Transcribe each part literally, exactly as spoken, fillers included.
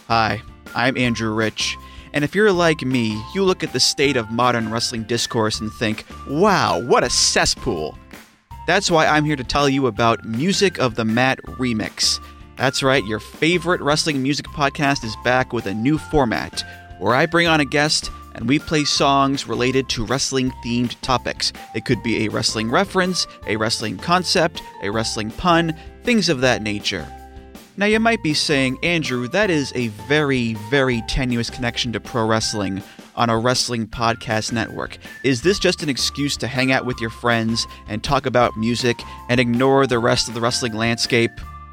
Hi, I'm Andrew Rich, and if you're like me, you look at the state of modern wrestling discourse and think, wow, what a cesspool. That's why I'm here to tell you about Music of the Mat Remix. That's right, your favorite wrestling music podcast is back with a new format, where I bring on a guest and we play songs related to wrestling-themed topics. It could be a wrestling reference, a wrestling concept, a wrestling pun, things of that nature. Now you might be saying, Andrew, that is a very, very tenuous connection to pro wrestling on a wrestling podcast network. Is this just an excuse to hang out with your friends and talk about music and ignore the rest of the wrestling landscape?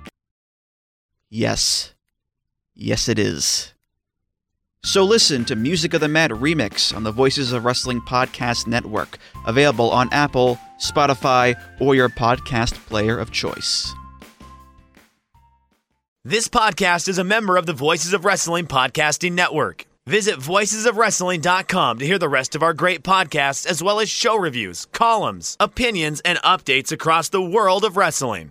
Yes. Yes, it is. So listen to Music of the Mat Remix on the Voices of Wrestling Podcast Network, available on Apple, Spotify, or your podcast player of choice. This podcast is a member of the Voices of Wrestling Podcasting Network. Visit voices of wrestling dot com to hear the rest of our great podcasts, as well as show reviews, columns, opinions, and updates across the world of wrestling.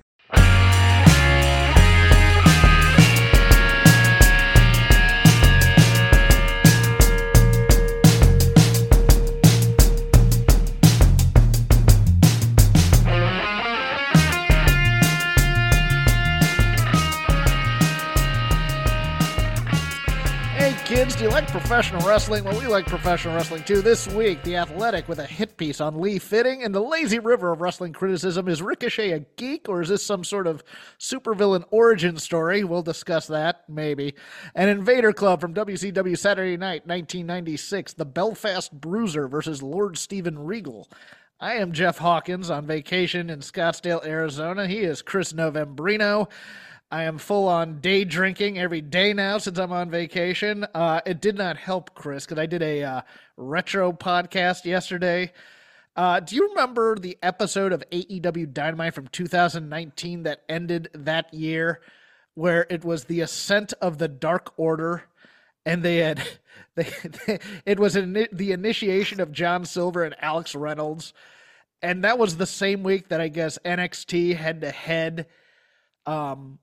Kids, do you like professional wrestling? Well, we like professional wrestling too. This week, The Athletic with a hit piece on Lee Fitting, and the lazy river of wrestling criticism. Is Ricochet a geek, or is this some sort of supervillain origin story? We'll discuss that, maybe. And Invader Club from W C W Saturday Night nineteen ninety-six, the Belfast Bruiser versus Lord Steven Regal. I am Jeff Hawkins on vacation in Scottsdale, Arizona. He is Chris Novembrino. I am full on day drinking every day now since I'm on vacation. Uh, it did not help, Chris, because I did a uh, retro podcast yesterday. Uh, do you remember the episode of A E W Dynamite from two thousand nineteen that ended that year, where it was the ascent of the Dark Order, and they had they, they it was an, the initiation of John Silver and Alex Reynolds, and that was the same week that I guess N X T head to head um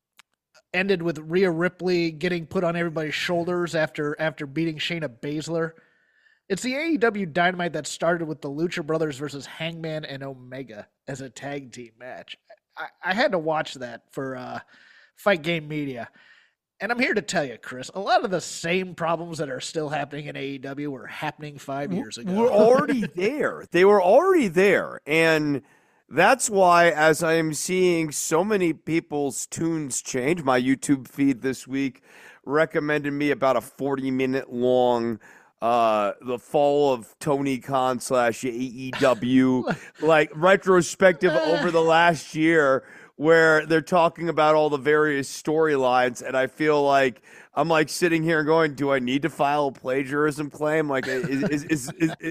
ended with Rhea Ripley getting put on everybody's shoulders after after beating Shayna Baszler. It's the A E W Dynamite that started with the Lucha Brothers versus Hangman and Omega as a tag team match. I, I had to watch that for uh, Fight Game Media. And I'm here to tell you, Chris, a lot of the same problems that are still happening in A E W were happening five years ago. We're already there. They were already there. And that's why, as I am seeing so many people's tunes change, my YouTube feed this week recommended me about a forty minute long uh, the fall of Tony Khan slash A E W, like retrospective over the last year, where they're talking about all the various storylines. And I feel like I'm like sitting here going, do I need to file a plagiarism claim? Like, is, is, is, is, is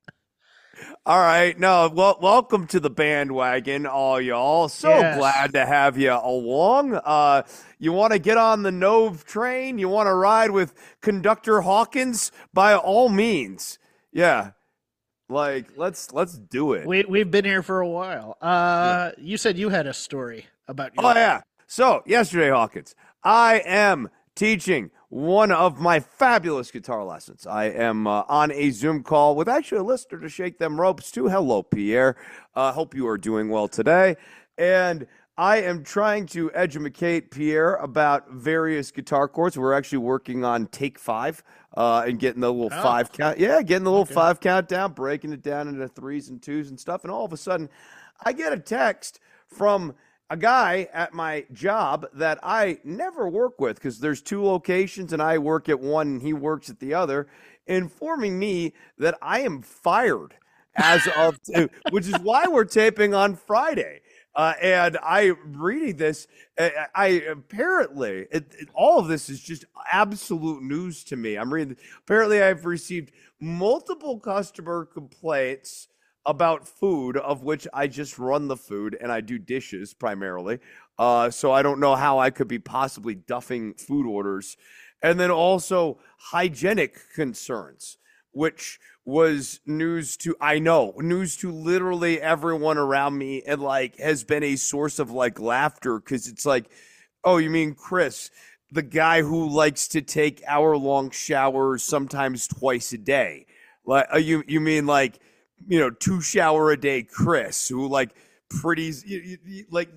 all right, no, well, welcome to the bandwagon, all y'all. So yes. Glad to have you along. Uh, you want to get on the Nove train? You want to ride with Conductor Hawkins? By all means, yeah. Like, let's let's do it. We we've been here for a while. Uh, yeah. You said you had a story about your. Oh yeah. So yesterday, Hawkins, I am teaching one of my fabulous guitar lessons. I am uh, on a Zoom call with actually a listener to shake them ropes too. Hello, Pierre. Uh, hope you are doing well today. And I am trying to educate Pierre about various guitar chords. We're actually working on take five uh, and getting the little oh. five count. Yeah, getting the little okay. five count down, breaking it down into threes and twos and stuff. And all of a sudden, I get a text from a guy at my job that I never work with, because there's two locations and I work at one and he works at the other, informing me that I am fired as of, which is why we're taping on Friday. Uh, and I reading this, I, I apparently, it, it, all of this is just absolute news to me. I'm reading, apparently I've received multiple customer complaints about food, of which I just run the food and I do dishes primarily. Uh, so I don't know how I could be possibly duffing food orders. And then also hygienic concerns, which was news to, I know, news to literally everyone around me, and like has been a source of like laughter, because it's like, oh, you mean Chris, the guy who likes to take hour-long showers sometimes twice a day. Like uh, you, you mean like, you know, two shower a day Chris, who like pretty you, you, like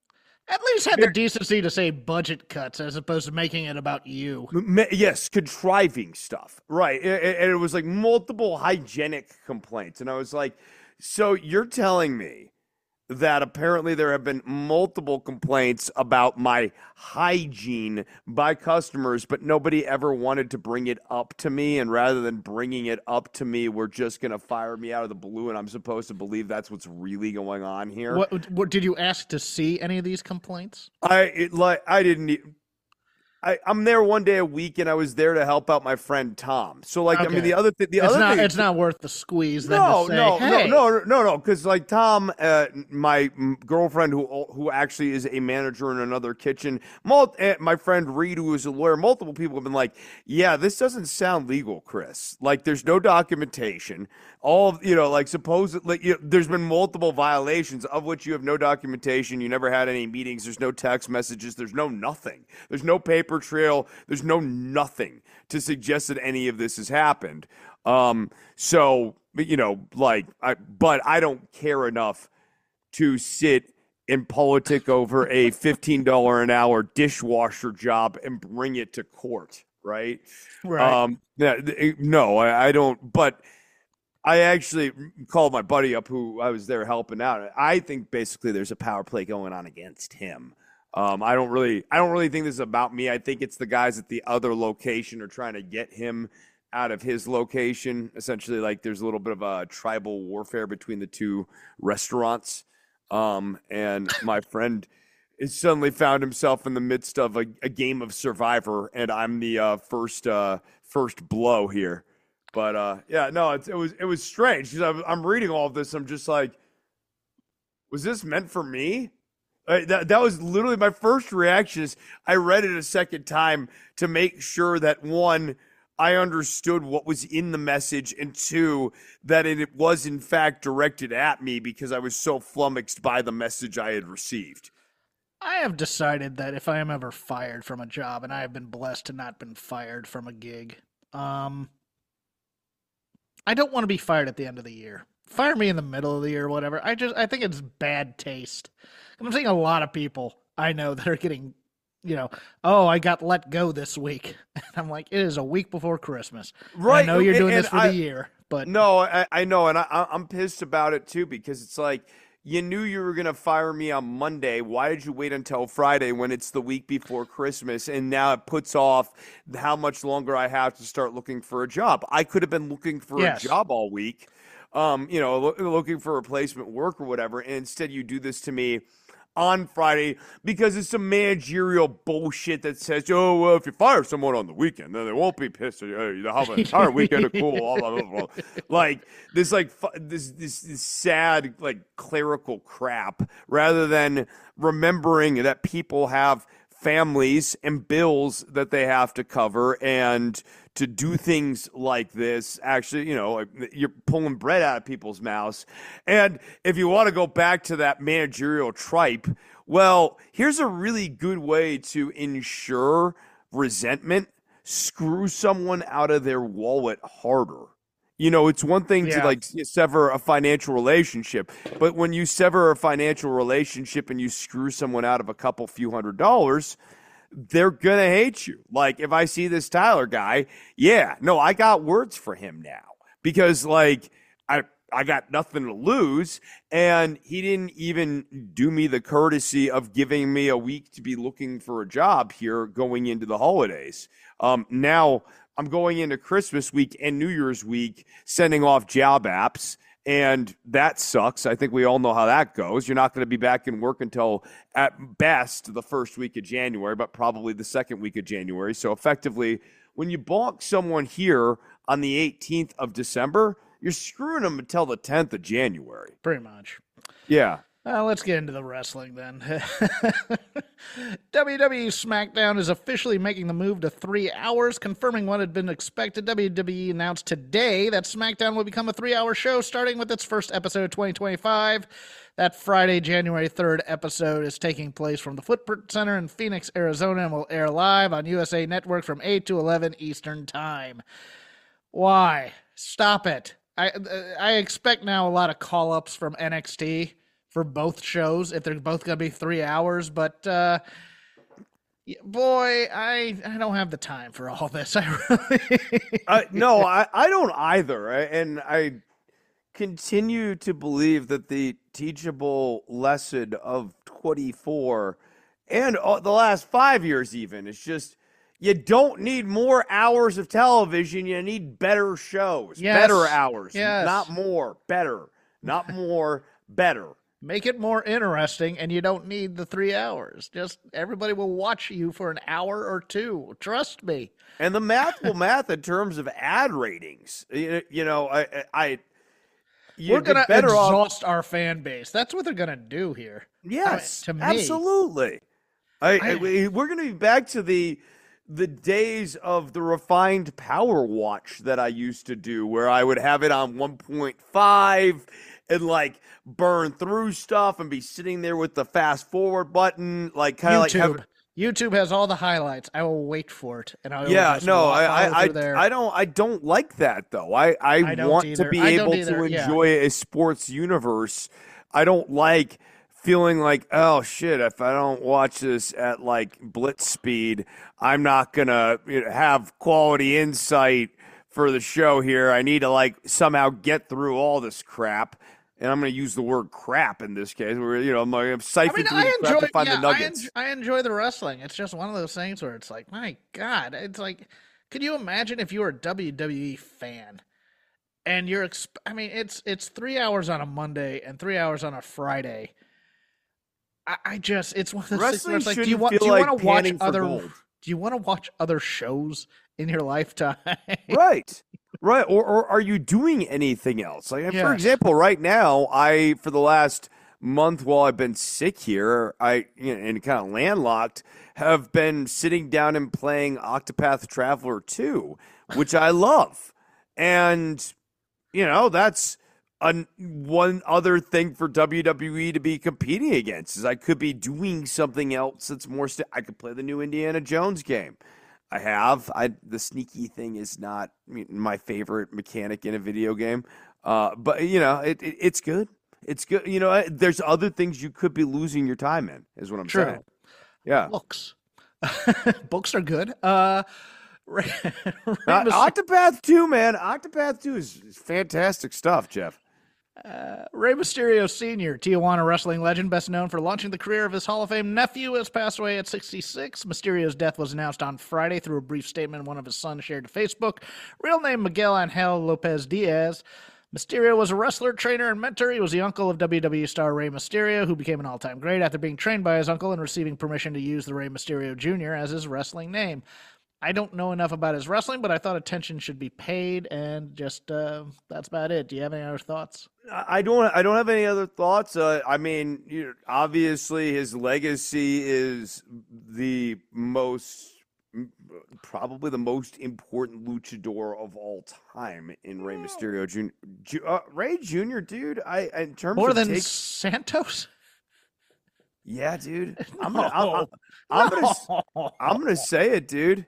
at least had the decency to say budget cuts as opposed to making it about you. Yes, contriving stuff, right? And it was like multiple hygienic complaints, and I was like, so you're telling me that apparently there have been multiple complaints about my hygiene by customers, but nobody ever wanted to bring it up to me. And rather than bringing it up to me, we're just going to fire me out of the blue. And I'm supposed to believe that's what's really going on here. What, what did you ask to see any of these complaints? I it, like I didn't. e- I, I'm there one day a week, and I was there to help out my friend Tom. So, like, Okay. I mean, the other thing, the It's other not. thing, It's not worth the squeeze. Then no, to say, no, hey, no, no, no, no, because like Tom, uh, my m- girlfriend, who who actually is a manager in another kitchen, mul- uh, my friend Reed, who is a lawyer, multiple people have been like, yeah, this doesn't sound legal, Chris. Like, there's no documentation. All of, you know, like supposedly, you know, there's been multiple violations of which you have no documentation. You never had any meetings. There's no text messages. There's no nothing. There's no paper trail. There's no nothing to suggest that any of this has happened. Um, so, you know, like, I, but I don't care enough to sit and politic over a fifteen dollars an hour dishwasher job and bring it to court, right? Right. Um, yeah, th- no, I, I don't, but I actually called my buddy up who I was there helping out. I think basically there's a power play going on against him. Um, I don't really, I don't really think this is about me. I think it's the guys at the other location are trying to get him out of his location. Essentially, like there's a little bit of a tribal warfare between the two restaurants. Um, and my friend is suddenly found himself in the midst of a, a game of Survivor, and I'm the uh, first uh, first blow here. But uh, yeah, no, it's, it was it was strange because I'm, I'm reading all of this. I'm just like, was this meant for me? Uh, that that was literally my first reaction. Is I read it a second time to make sure that one, I understood what was in the message, and two, that it was in fact directed at me because I was so flummoxed by the message I had received. I have decided that if I am ever fired from a job, and I have been blessed to not been fired from a gig, um, I don't want to be fired at the end of the year. Fire me in the middle of the year or whatever. I just I think it's bad taste. I'm seeing a lot of people I know that are getting, you know, oh, I got let go this week. And I'm like, it is a week before Christmas. Right. I know you're doing and this for I, the year, but no, I, I know, and I, I'm pissed about it too because it's like you knew you were gonna fire me on Monday. Why did you wait until Friday when it's the week before Christmas? And now it puts off how much longer I have to start looking for a job. I could have been looking for Yes. a job all week, um, you know, lo- looking for replacement work or whatever. And instead, you do this to me on Friday because it's some managerial bullshit that says, oh, well, if you fire someone on the weekend, then they won't be pissed at you. Hey, they'll have an entire weekend of cool. Blah, blah, blah, blah. Like this, like fu- this, this, this sad, like clerical crap rather than remembering that people have families and bills that they have to cover, and to do things like this, actually, you know, you're pulling bread out of people's mouths. And if you want to go back to that managerial tripe, well, here's a really good way to ensure resentment. Screw someone out of their wallet harder. You know, it's one thing Yeah. to like sever a financial relationship, but when you sever a financial relationship and you screw someone out of a couple few hundred dollars, they're going to hate you. Like if I see this Tyler guy, yeah, no, I got words for him now because like I I got nothing to lose, and he didn't even do me the courtesy of giving me a week to be looking for a job here going into the holidays. Um, now I'm going into Christmas week and New Year's week sending off job apps, and that sucks. I think we all know how that goes. You're not going to be back in work until at best the first week of January, but probably the second week of January. So effectively, when you bonk someone here on the eighteenth of December, you're screwing them until the tenth of January. pretty much. Yeah. Well, let's get into the wrestling then. W W E SmackDown is officially making the move to three hours, confirming what had been expected. W W E announced today that SmackDown will become a three-hour show, starting with its first episode of twenty twenty-five. That Friday, January third episode is taking place from the Footprint Center in Phoenix, Arizona, and will air live on U S A Network from eight to eleven Eastern Time. Why? Stop it. I I expect now a lot of call-ups from N X T for both shows if they're both going to be three hours. But, uh, boy, I I don't have the time for all this. I really... uh, no, I, I don't either. And I continue to believe that the teachable lesson of twenty-four and the last five years even is just you don't need more hours of television. You need better shows, yes. better hours, yes. not more, better, not more, better. Make it more interesting, and you don't need the three hours. Just everybody will watch you for an hour or two. Trust me. And the math will math in terms of ad ratings. You, you know, I, I we're gonna exhaust off. our fan base. That's what they're gonna do here. Yes, I mean, to me, absolutely. I, I, I, we're gonna be back to the the days of the refined Power Watch that I used to do, where I would have it on one point five. And like burn through stuff and be sitting there with the fast forward button, like kind of like have, YouTube has all the highlights. I will wait for it, and I will yeah, just no, walk I, I, there. I don't, I don't like that though. I, I, I want either. to be I able either. to Yeah. enjoy a sports universe. I don't like feeling like, oh shit, if I don't watch this at like blitz speed, I'm not gonna you know, have quality insight for the show here. I need to like somehow get through all this crap. And I'm going to use the word crap in this case. Where you know, I'm, I'm siphoning I mean, through I the crap enjoy, to find yeah, the nuggets. I, en- I enjoy the wrestling. It's just one of those things where it's like, my God, it's like, could you imagine if you were a W W E fan and you're, exp- I mean, it's it's three hours on a Monday and three hours on a Friday. I, I just, it's one of those things where it's like, do you want, do you like want to watch panning for other, gold. do you want to watch other shows in your lifetime? Right. Right. Or, or are you doing anything else? Like, Yes. for example, right now, I, for the last month while I've been sick here, I, you know, and kind of landlocked, have been sitting down and playing Octopath Traveler two, which I love. And, you know, that's an, one other thing for W W E to be competing against is I could be doing something else that's more, st- I could play the new Indiana Jones game. I have. I the sneaky thing is not my favorite mechanic in a video game, uh, but you know it, it it's good. It's good. You know, there's other things you could be losing your time in. Is what I'm True. saying. Yeah, Books. Books are good. Uh, Ray, Ray uh, Mysterio- Octopath two, man. Octopath two is, is fantastic stuff, Jeff. Uh, Rey Mysterio Senior, Tijuana wrestling legend, best known for launching the career of his Hall of Fame nephew, has passed away at sixty-six. Mysterio's death was announced on Friday through a brief statement one of his sons shared to Facebook. Real name Miguel Angel Lopez Diaz. Mysterio was a wrestler, trainer, and mentor. He was the uncle of W W E star Rey Mysterio, who became an all-time great after being trained by his uncle and receiving permission to use the Rey Mysterio Junior as his wrestling name. I don't know enough about his wrestling, but I thought attention should be paid, and just uh, that's about it. Do you have any other thoughts? I don't. I don't have any other thoughts. Uh, I mean, you know, obviously, his legacy is the most, probably the most important luchador of all time in Rey Mysterio Junior Uh, Rey Junior, dude. I in terms More of than take, Santos? yeah, dude. I'm gonna. I'm, I'm, I'm gonna. I'm gonna say it, dude.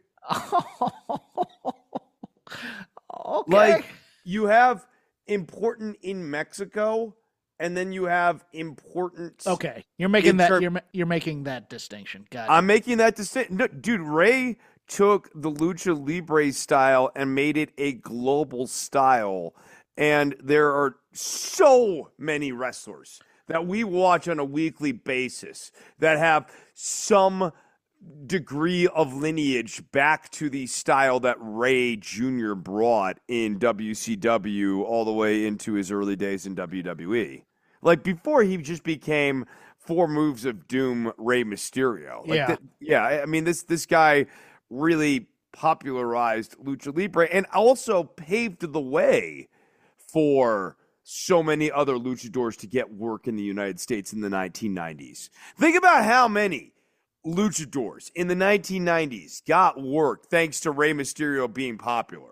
Okay. Like you have important in Mexico, and then you have important. Okay, you're making in that term- you're ma- you're making that distinction. Got it. I'm making that distinction. No, dude, Ray took the Lucha Libre style and made it a global style. And there are so many wrestlers that we watch on a weekly basis that have some degree of lineage back to the style that Ray Junior brought in W C W all the way into his early days in W W E. Like before he just became Four Moves of Doom Rey Mysterio. Like Yeah. that, yeah, I I mean this this guy really popularized Lucha Libre and also paved the way for so many other luchadors to get work in the United States in the nineteen nineties. Think about how many luchadors in the nineteen nineties got work thanks to Rey Mysterio being popular.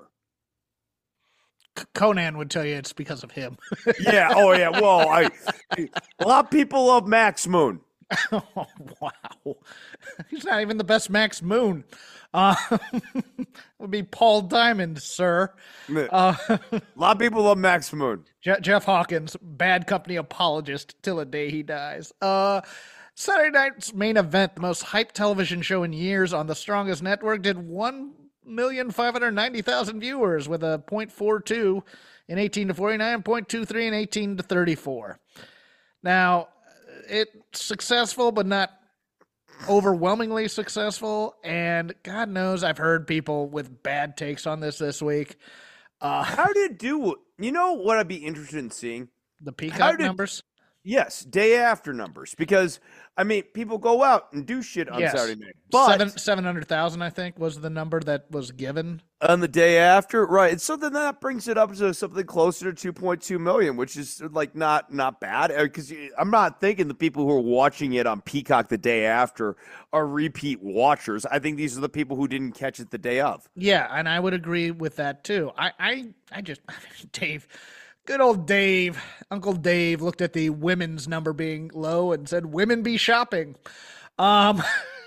Conan would tell you it's because of him. Yeah. Oh, yeah. Well, I, a lot of people love Max Moon. Oh, wow. He's not even the best Max Moon. Uh, would be Paul Diamond, sir. Uh, a lot of people love Max Moon. Je- Jeff Hawkins, bad company apologist till the day he dies. Uh, Saturday night's main event, the most hyped television show in years on the Strongest Network, did one million five hundred ninety thousand viewers with a point four two in eighteen to forty-nine, point two three in eighteen to thirty-four. Now, it's successful, but not overwhelmingly successful. And God knows I've heard people with bad takes on this this week. Uh, How did it do? You know what I'd be interested in seeing? The Peacock did, numbers? Yes, day after numbers. Because, I mean, people go out and do shit on yes. Saturday night. But Seven, seven hundred thousand, I think, was the number that was given. On the day after, right. So then that brings it up to something closer to two point two million, which is like not not bad. Because I'm not thinking the people who are watching it on Peacock the day after are repeat watchers. I think these are the people who didn't catch it the day of. Yeah, and I would agree with that too. I, I, I just, Dave, good old Dave, Uncle Dave looked at the women's number being low and said, women be shopping. Um...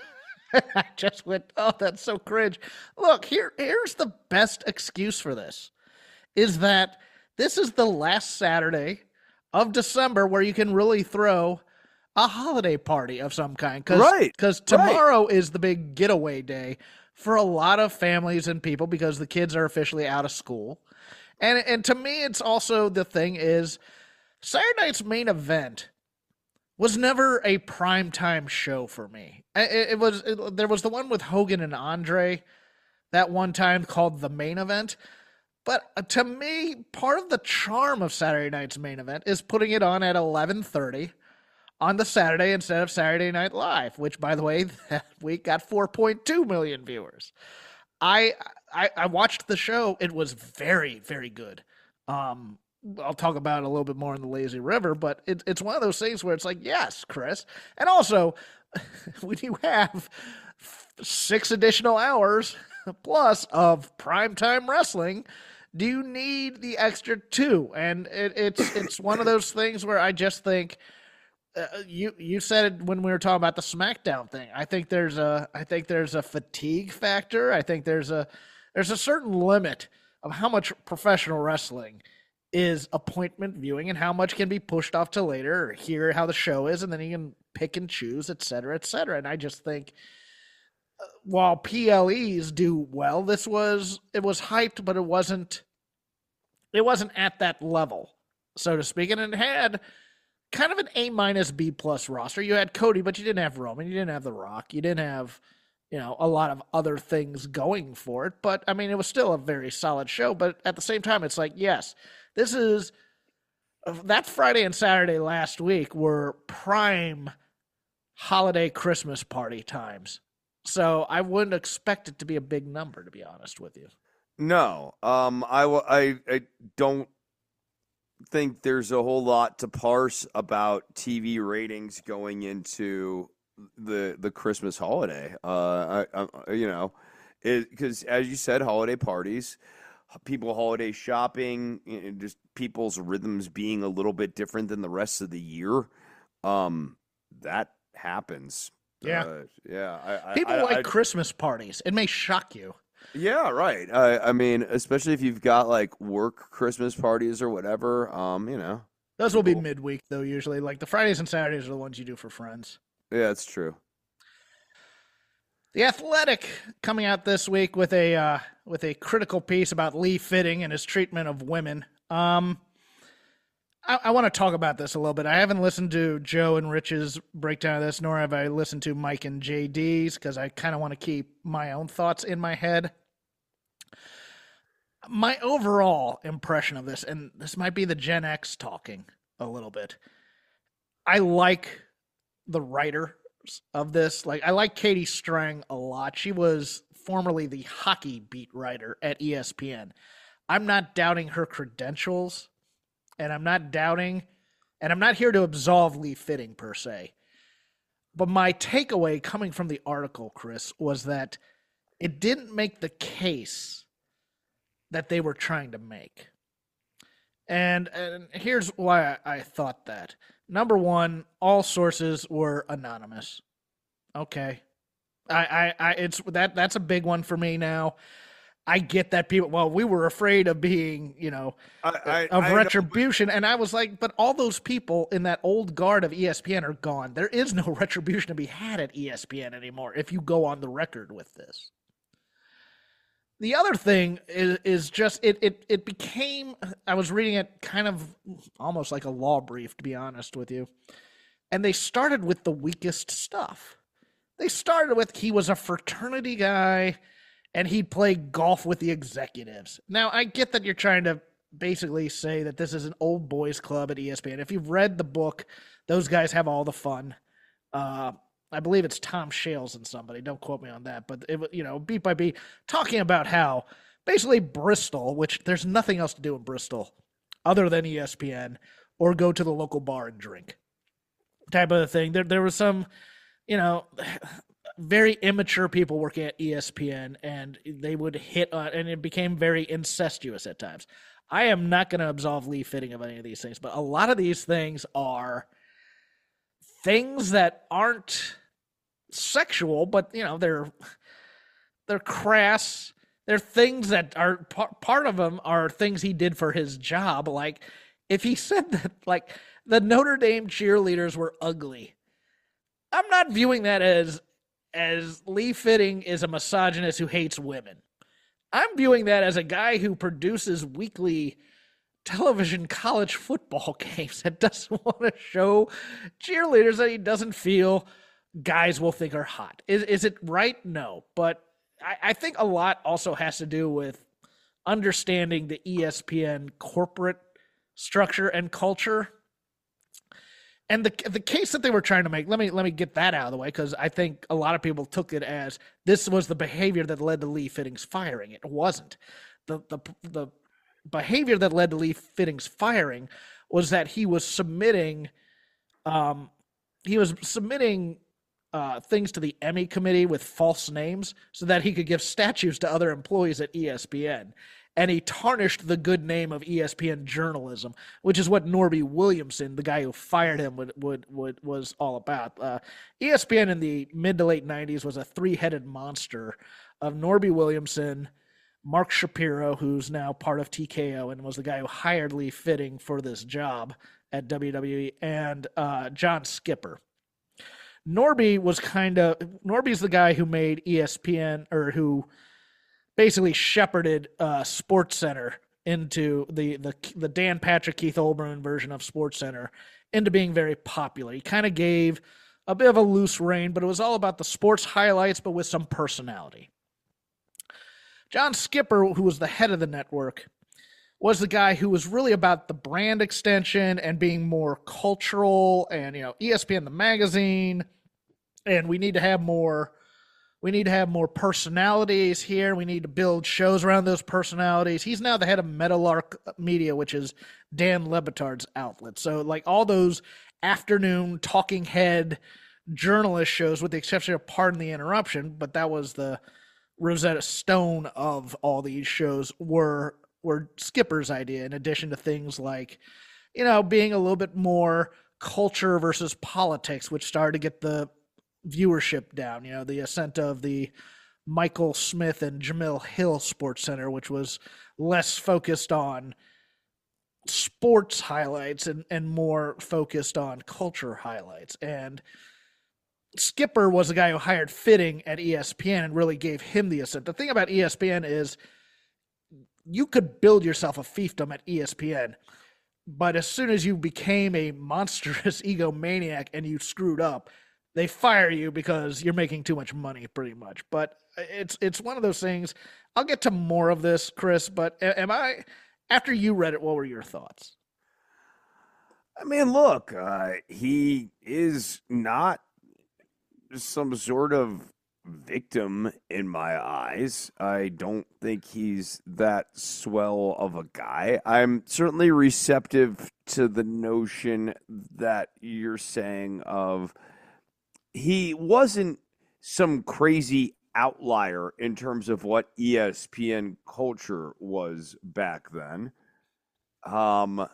I just went, oh, that's so cringe. Look, here, here's the best excuse for this, is that this is the last Saturday of December where you can really throw a holiday party of some kind. Cause, right. Because tomorrow right. is the big getaway day for a lot of families and people because the kids are officially out of school. And, and to me, it's also the thing is Saturday night's main event was never a primetime show for me. It, it was it, there was the one with Hogan and Andre that one time called the main event. But to me, part of the charm of Saturday night's main event is putting it on at eleven thirty on the Saturday instead of Saturday Night Live, which, by the way, that week got four point two million viewers. I, I I watched the show. It was very, very good. Um, I'll talk about it a little bit more in the Lazy River, but it, it's one of those things where it's like, yes, Chris. And also, when you have six additional hours plus of primetime wrestling, do you need the extra two? And it, it's it's one of those things where I just think uh, you you said it when we were talking about the SmackDown thing. I think there's a I think there's a fatigue factor. I think there's a there's a certain limit of how much professional wrestling is appointment viewing and how much can be pushed off to later or hear how the show is, and then you can pick and choose, et cetera, et cetera. And I just think uh, while P L Es do well, this was, it was hyped, but it wasn't, it wasn't at that level, so to speak. And it had kind of an A minus B plus roster. You had Cody, but you didn't have Roman. You didn't have The Rock. You didn't have, you know, a lot of other things going for it. But I mean, it was still a very solid show. But at the same time, it's like, yes, this is that Friday and Saturday last week were prime holiday Christmas party times. So I wouldn't expect it to be a big number, to be honest with you. No, um, I, I, I don't think there's a whole lot to parse about T V ratings going into the the Christmas holiday. Uh, I, I, you know, because as you said, holiday parties, people holiday shopping, you know, just people's rhythms being a little bit different than the rest of the year. Um, that happens. Yeah, uh, yeah. I, people I, like I, Christmas parties. It may shock you. Yeah, right. I, I mean, especially if you've got like work Christmas parties or whatever. Um, you know, those will be midweek though. Usually, like the Fridays and Saturdays are the ones you do for friends. Yeah, it's true. The Athletic coming out this week with a uh, with a critical piece about Lee Fitting and his treatment of women. Um, I, I want to talk about this a little bit. I haven't listened to Joe and Rich's breakdown of this, nor have I listened to Mike and J D's, because I kind of want to keep my own thoughts in my head. My overall impression of this, and this might be the Gen X talking a little bit, I like the writer of this. Like, I like Katie Strang a lot. She was formerly the hockey beat writer at E S P N. I'm not doubting her credentials and I'm not doubting, and I'm not here to absolve Lee Fitting per se. But my takeaway coming from the article, Chris, was that it didn't make the case that they were trying to make. And, and here's why I, I thought that. Number one, all sources were anonymous. Okay. I, I, I it's that that's a big one for me now. I get that people, well, we were afraid of being, you know, I, I, of I retribution. Know, but... And I was like, but all those people in that old guard of E S P N are gone. There is no retribution to be had at E S P N anymore if you go on the record with this. The other thing is, is just, it, it, it became, I was reading it kind of almost like a law brief, to be honest with you. And they started with the weakest stuff. They started with he was a fraternity guy and he'd play golf with the executives. Now, I get that you're trying to basically say that this is an old boys club at E S P N. If you've read the book, those guys have all the fun. Uh, I believe it's Tom Shales and somebody. Don't quote me on that. But, it, you know, beat by beat, talking about how basically Bristol, which there's nothing else to do in Bristol other than E S P N, or go to the local bar and drink type of thing. There, there was some, you know, very immature people working at E S P N, and they would hit on, and it became very incestuous at times. I am not going to absolve Lee Fitting of any of these things, but a lot of these things are things that aren't sexual, but, you know, they're they're crass. They're things that are part, part of them are things he did for his job. Like if he said that, like, the Notre Dame cheerleaders were ugly, I'm not viewing that as as Lee Fitting is a misogynist who hates women. I'm viewing that as a guy who produces weekly television college football games that doesn't want to show cheerleaders that he doesn't feel guys will think are hot. Is is it right? No. But I, I think a lot also has to do with understanding the E S P N corporate structure and culture. And the the case that they were trying to make, let me let me get that out of the way, because I think a lot of people took it as this was the behavior that led to Lee Fitting's firing. It wasn't. The the the behavior that led to Lee Fitting's firing was that he was submitting um he was submitting uh things to the Emmy committee with false names so that he could give statues to other employees at E S P N. And he tarnished the good name of E S P N journalism, which is what Norby Williamson, the guy who fired him, would would, would was all about. Uh, E S P N in the mid to late nineties was a three-headed monster of Norby Williamson, Mark Shapiro, who's now part of T K O and was the guy who hired Lee Fitting for this job at W W E, and uh, John Skipper. Norby was kind of Norby's the guy who made E S P N, or who basically shepherded uh, SportsCenter into the, the the Dan Patrick, Keith Olbermann version of SportsCenter into being very popular. He kind of gave a bit of a loose rein, but it was all about the sports highlights, but with some personality. John Skipper, who was the head of the network, was the guy who was really about the brand extension and being more cultural, and, you know, E S P N the magazine, and we need to have more We need to have more personalities here. We need to build shows around those personalities. He's now the head of Meadowlark Media, which is Dan Le Batard's outlet. So, like, all those afternoon talking head journalist shows, with the exception of Pardon the Interruption, but that was the Rosetta Stone of all these shows, were were Skipper's idea, in addition to things like, you know, being a little bit more culture versus politics, which started to get the viewership down. You know, the ascent of the Michael Smith and Jamil Hill Sports Center, which was less focused on sports highlights and, and more focused on culture highlights. And Skipper was the guy who hired Fitting at E S P N and really gave him the ascent. The thing about E S P N is you could build yourself a fiefdom at E S P N, but as soon as you became a monstrous egomaniac and you screwed up, they fire you because you're making too much money, pretty much. But it's it's one of those things. I'll get to more of this, Chris, but am I, after you read it, what were your thoughts? I mean, look, uh, he is not some sort of victim in my eyes. I don't think he's that swell of a guy. I'm certainly receptive to the notion that you're saying of he wasn't some crazy outlier in terms of what E S P N culture was back then. Um,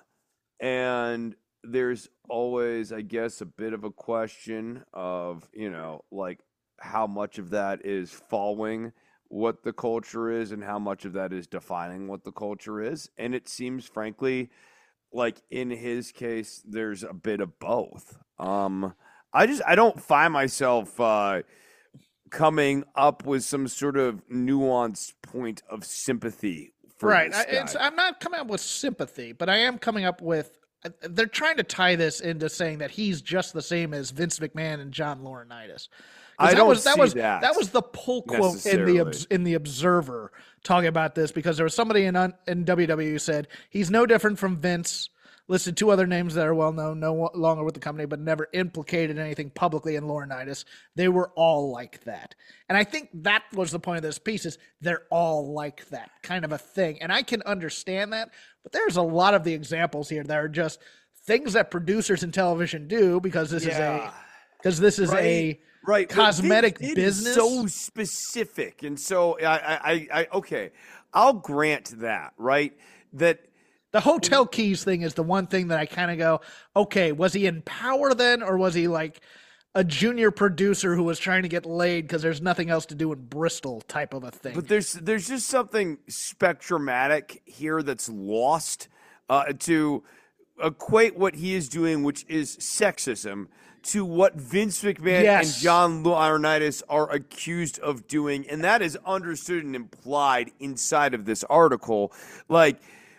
and there's always, I guess, a bit of a question of, you know, like how much of that is following what the culture is and how much of that is defining what the culture is. And it seems, frankly, like in his case, there's a bit of both. Um, I just, I don't find myself uh, coming up with some sort of nuanced point of sympathy for right. this I, guy. it's, I'm not coming up with sympathy, but I am coming up with. They're trying to tie this into saying that he's just the same as Vince McMahon and John Laurinaitis. I that don't was, that see was, that That was the pull quote in the necessarily. in the Observer talking about this, because there was somebody in in W W E who said he's no different from Vince. Listed two other names that are well known, no longer with the company, but never implicated anything publicly in Laurinaitis. They were all like that. And I think that was the point of this piece, is they're all like that kind of a thing. And I can understand that, but there's a lot of the examples here that are just things that producers in television do because this Yeah. is a because this is Right. a Right, but cosmetic it- it is business. so specific, and so I, I, I, I, okay, I'll grant that, right? That The hotel keys thing is the one thing that I kind of go, okay, was he in power then, or was he like a junior producer who was trying to get laid because there's nothing else to do in Bristol type of a thing? But there's there's just something spectromatic here that's lost uh, to equate what he is doing, which is sexism, to what Vince McMahon Yes. and John Laurinaitis are accused of doing, and that is understood and implied inside of this article. Like,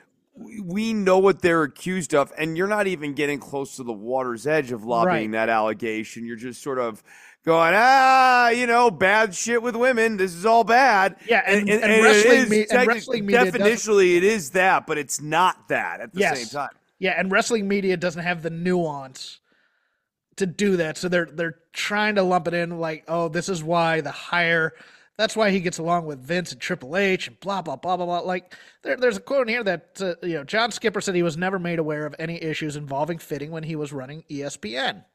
we know what they're accused of, and you're not even getting close to the water's edge of lobbying Right. that allegation. You're just sort of going, ah, you know, bad shit with women. This is all bad. Yeah, and- and it wrestling is me- and technic- wrestling media doesn't- definitionally it is that, but it's not that at the Yes. same time. Yeah, and wrestling media doesn't have the nuance to do that. So they're they're trying to lump it in like, oh, this is why the higher that's why he gets along with Vince and Triple H and blah blah blah blah blah. Like there, there's a quote in here that uh, you know John Skipper said he was never made aware of any issues involving fitting when he was running E S P N.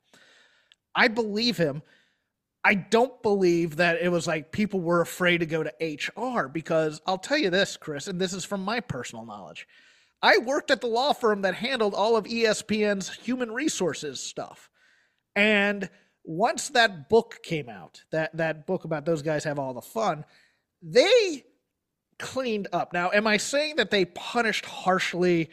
I believe him. I don't believe that it was like people were afraid to go to H R, because I'll tell you this, Chris, and this is from my personal knowledge. I worked at the law firm that handled all of E S P N's human resources stuff. And once that book came out, that, that book about those guys have all the fun, they cleaned up. Now, am I saying that they punished harshly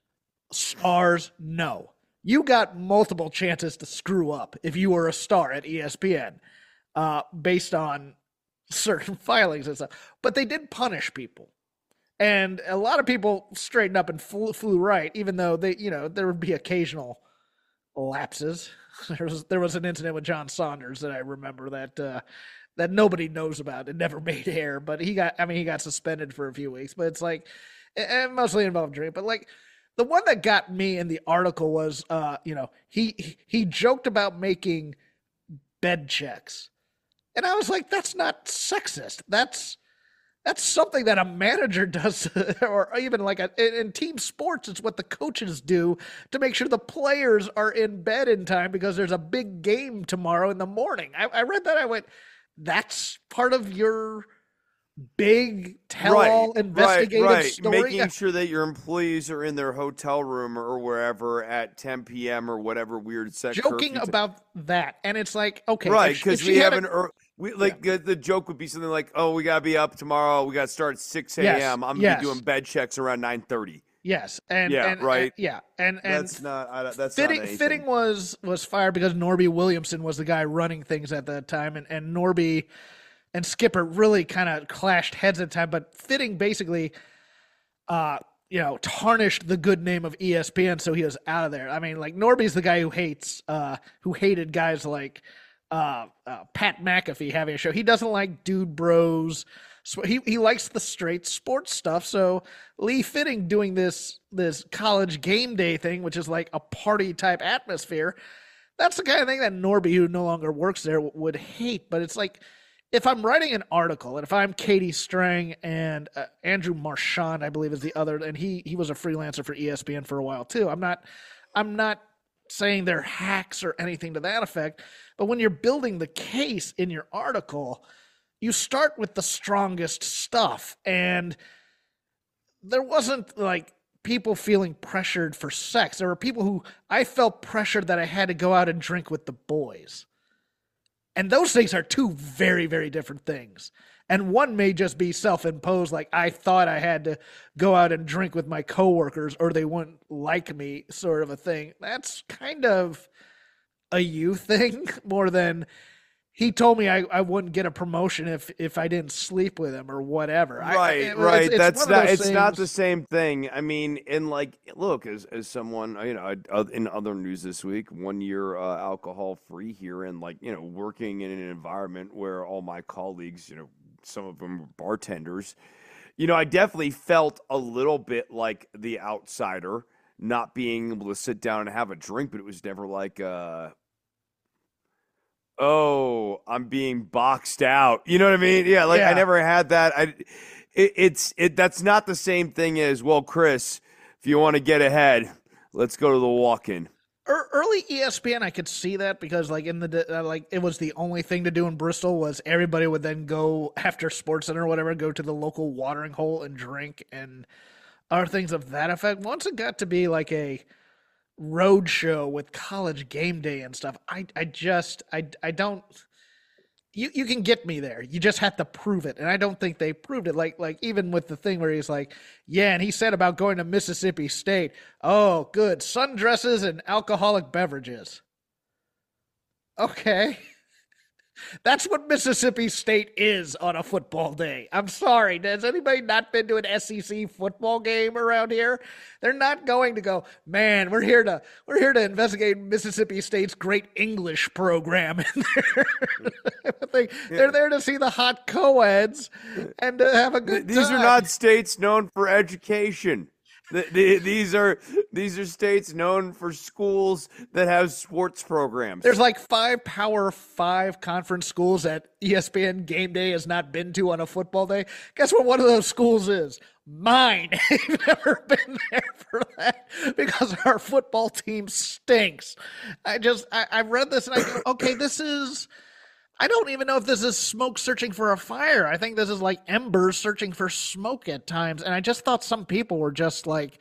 stars? No. You got multiple chances to screw up if you were a star at E S P N uh, based on certain filings and stuff. But they did punish people. And a lot of people straightened up and flew, flew right, even though they, you know, there would be occasional lapses. There was there was an incident with John Saunders that I remember that uh, that nobody knows about. It never made air, but he got I mean he got suspended for a few weeks. But it's like it mostly involved drink. But like the one that got me in the article was uh, you know he he joked about making bed checks, and I was like, that's not sexist. That's That's something that a manager does, or even like a, in team sports, it's what the coaches do to make sure the players are in bed in time because there's a big game tomorrow in the morning. I, I read that. I went, that's part of your big tell-all investigative right, right. story. Making sure that your employees are in their hotel room or wherever at ten p.m. or whatever weird set Joking curfew. about that. And it's like, okay. Right, if- if because she we had have a- an ear we like the, the joke would be something like, oh, we gotta be up tomorrow, we gotta start at six a.m. Yes, I'm gonna yes. be doing bed checks around nine thirty. Yes. And, Yeah, and, right. and- yeah. And, and That's not I, don't- that's Fitting, not anything. Fitting was was fired because Norby Williamson was the guy running things at that time, and, and Norby and Skipper really kind of clashed heads at the time. But Fitting basically, uh, you know, tarnished the good name of E S P N, so he was out of there. I mean, like Norby's the guy who hates, uh, who hated guys like uh, uh, Pat McAfee having a show. He doesn't like Dude Bros. So he he likes the straight sports stuff. So Lee Fitting doing this this college game day thing, which is like a party type atmosphere, that's the kind of thing that Norby, who no longer works there, would hate. But it's like if I'm writing an article, and if I'm Katie Strang and uh, Andrew Marchand, I believe is the other, and he he was a freelancer for E S P N for a while too. I'm not I'm not saying they're hacks or anything to that effect, but when you're building the case in your article, you start with the strongest stuff, and there wasn't like people feeling pressured for sex. There were people who I felt pressured that I had to go out and drink with the boys. And those things are two very, very different things. And one may just be self-imposed, like I thought I had to go out and drink with my coworkers or they wouldn't like me, sort of a thing. That's kind of a you thing more than he told me I, I wouldn't get a promotion if if I didn't sleep with him or whatever. Right, I, right. It's, it's That's not. It's things. not the same thing. I mean, and like, look, as as someone, you know, in other news this week, one year uh, alcohol free here, and like, you know, working in an environment where all my colleagues, you know, some of them were bartenders. You know, I definitely felt a little bit like the outsider, not being able to sit down and have a drink, but it was never like. Uh, Oh, I'm being boxed out. You know what I mean? Yeah, like yeah. I never had that. I, it, it's it. That's not the same thing as, well, Chris, if you want to get ahead, let's go to the walk-in. Early E S P N, I could see that because, like, in the uh, like, it was the only thing to do in Bristol was everybody would then go after SportsCenter or whatever, go to the local watering hole and drink and other things of that effect. Once it got to be like a road show with College Game Day and stuff, I I just I I don't you you can get me there. You just have to prove it, and I don't think they proved it. Like like even with the thing where he's like, yeah, and he said about going to Mississippi State. Oh, good, sundresses and alcoholic beverages. Okay. That's what Mississippi State is on a football day. I'm sorry. Has anybody not been to an S E C football game around here? They're not going to go, man, we're here to we're here to investigate Mississippi State's great English program. they, they're there to see the hot co-eds and to have a good These time. are not states known for education. The, the, these are these are states known for schools that have sports programs. There's like five Power Five conference schools that E S P N Game Day has not been to on a football day. Guess what one of those schools is? Mine. I've never been there for that because our football team stinks. I just I, I read this and I go, okay, this is. I don't even know if this is smoke searching for a fire. I think this is like embers searching for smoke at times. And I just thought some people were just like,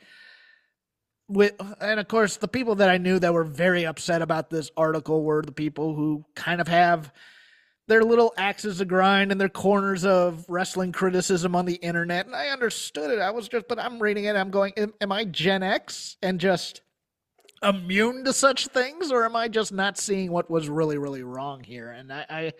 with, and of course, the people that I knew that were very upset about this article were the people who kind of have their little axes to grind and their corners of wrestling criticism on the internet. And I understood it. I was just, but I'm reading it. I'm going, am, am I Gen X and just immune to such things, or am I just not seeing what was really, really wrong here? And I, I,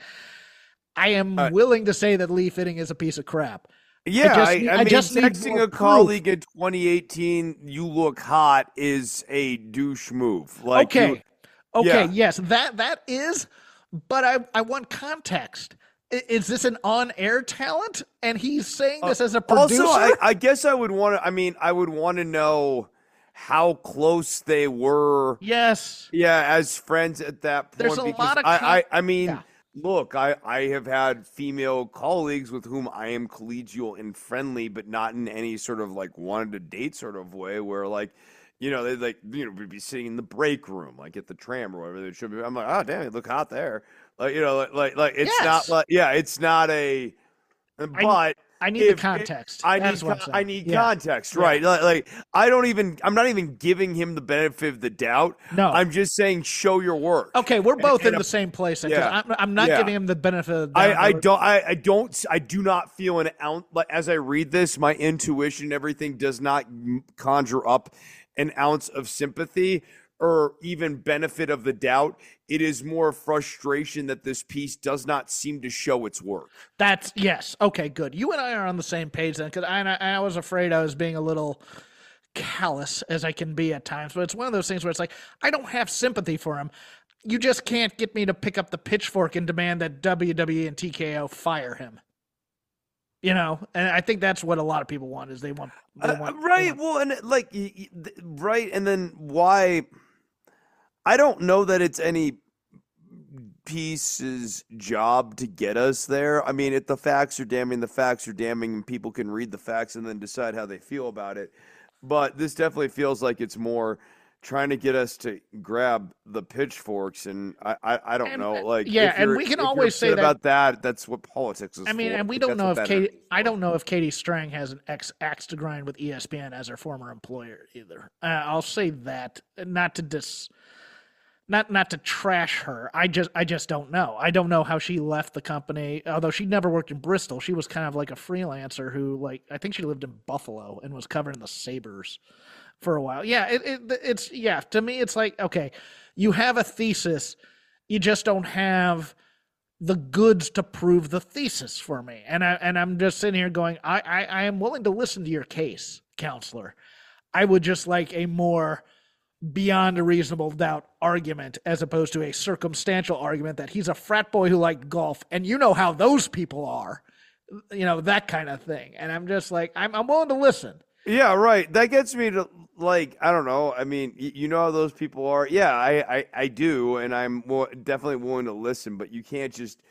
I am uh, willing to say that Lee Fitting is a piece of crap. Yeah, I, just, I, I, I mean, just texting a colleague in twenty eighteen, "You look hot," is a douche move. Like, okay, you, okay, yeah. yes, that that is, but I, I want context. Is this an on-air talent? And he's saying this uh, as a producer? Also, I, I guess I would want to. I mean, I would want to know how close they were. Yes. Yeah, as friends at that point. There's a lot of. I, con- I, I mean, yeah. look, I, I have had female colleagues with whom I am collegial and friendly, but not in any sort of like wanted to date sort of way where like, you know, they like, you know, we'd be sitting in the break room, like at the tram or whatever they should be. I'm like, oh, damn, you look hot there. Like, you know, like, like, like it's yes. not like, yeah, it's not a, but. I, I need if, the context. If, I That's need what I'm I need yeah. context, right? Yeah. Like, like I don't even I'm not even giving him the benefit of the doubt. No, I'm just saying show your work. Okay, we're both and, in and the same place. Yeah, I'm, I'm not yeah. giving him the benefit of the doubt. I, I don't I, I don't I do not feel an ounce like as I read this, my intuition and everything does not conjure up an ounce of sympathy or even benefit of the doubt. It is more frustration that this piece does not seem to show its work. That's yes. Okay, good. You and I are on the same page then, because I, I was afraid I was being a little callous as I can be at times. But it's one of those things where it's like, I don't have sympathy for him. You just can't get me to pick up the pitchfork and demand that W W E and T K O fire him. You know, and I think that's what a lot of people want is they want, they want uh, right. They want, well, and like right, and then why? I don't know that it's any piece's job to get us there. I mean, if the facts are damning, the facts are damning, and people can read the facts and then decide how they feel about it. But this definitely feels like it's more trying to get us to grab the pitchforks, and I, I, I don't And, know. uh, Like, yeah, if and you're- we can if you're always say upset that- about that. That's what politics is. I mean, for. and we Like, don't that's know what if that Katie. is I for. don't know if Katie Strang has an ex axe to grind with E S P N as her former employer either. Uh, I'll say that, not to dis, not not to trash her. I just I just don't know. I don't know how she left the company. Although she never worked in Bristol, she was kind of like a freelancer who, like, I think she lived in Buffalo and was covering the Sabres for a while. Yeah, it, it it's yeah. To me, it's like, okay, you have a thesis, you just don't have the goods to prove the thesis for me. And I and I'm just sitting here going, I, I, I am willing to listen to your case, counselor. I would just like a more beyond a reasonable doubt argument as opposed to a circumstantial argument that he's a frat boy who liked golf, and you know how those people are, you know, that kind of thing. And I'm just like, I'm I'm willing to listen. Yeah, right. That gets me to, like, I don't know. I mean, y- you know how those people are. Yeah, I, I, I do, and I'm mo- definitely willing to listen. But you can't just,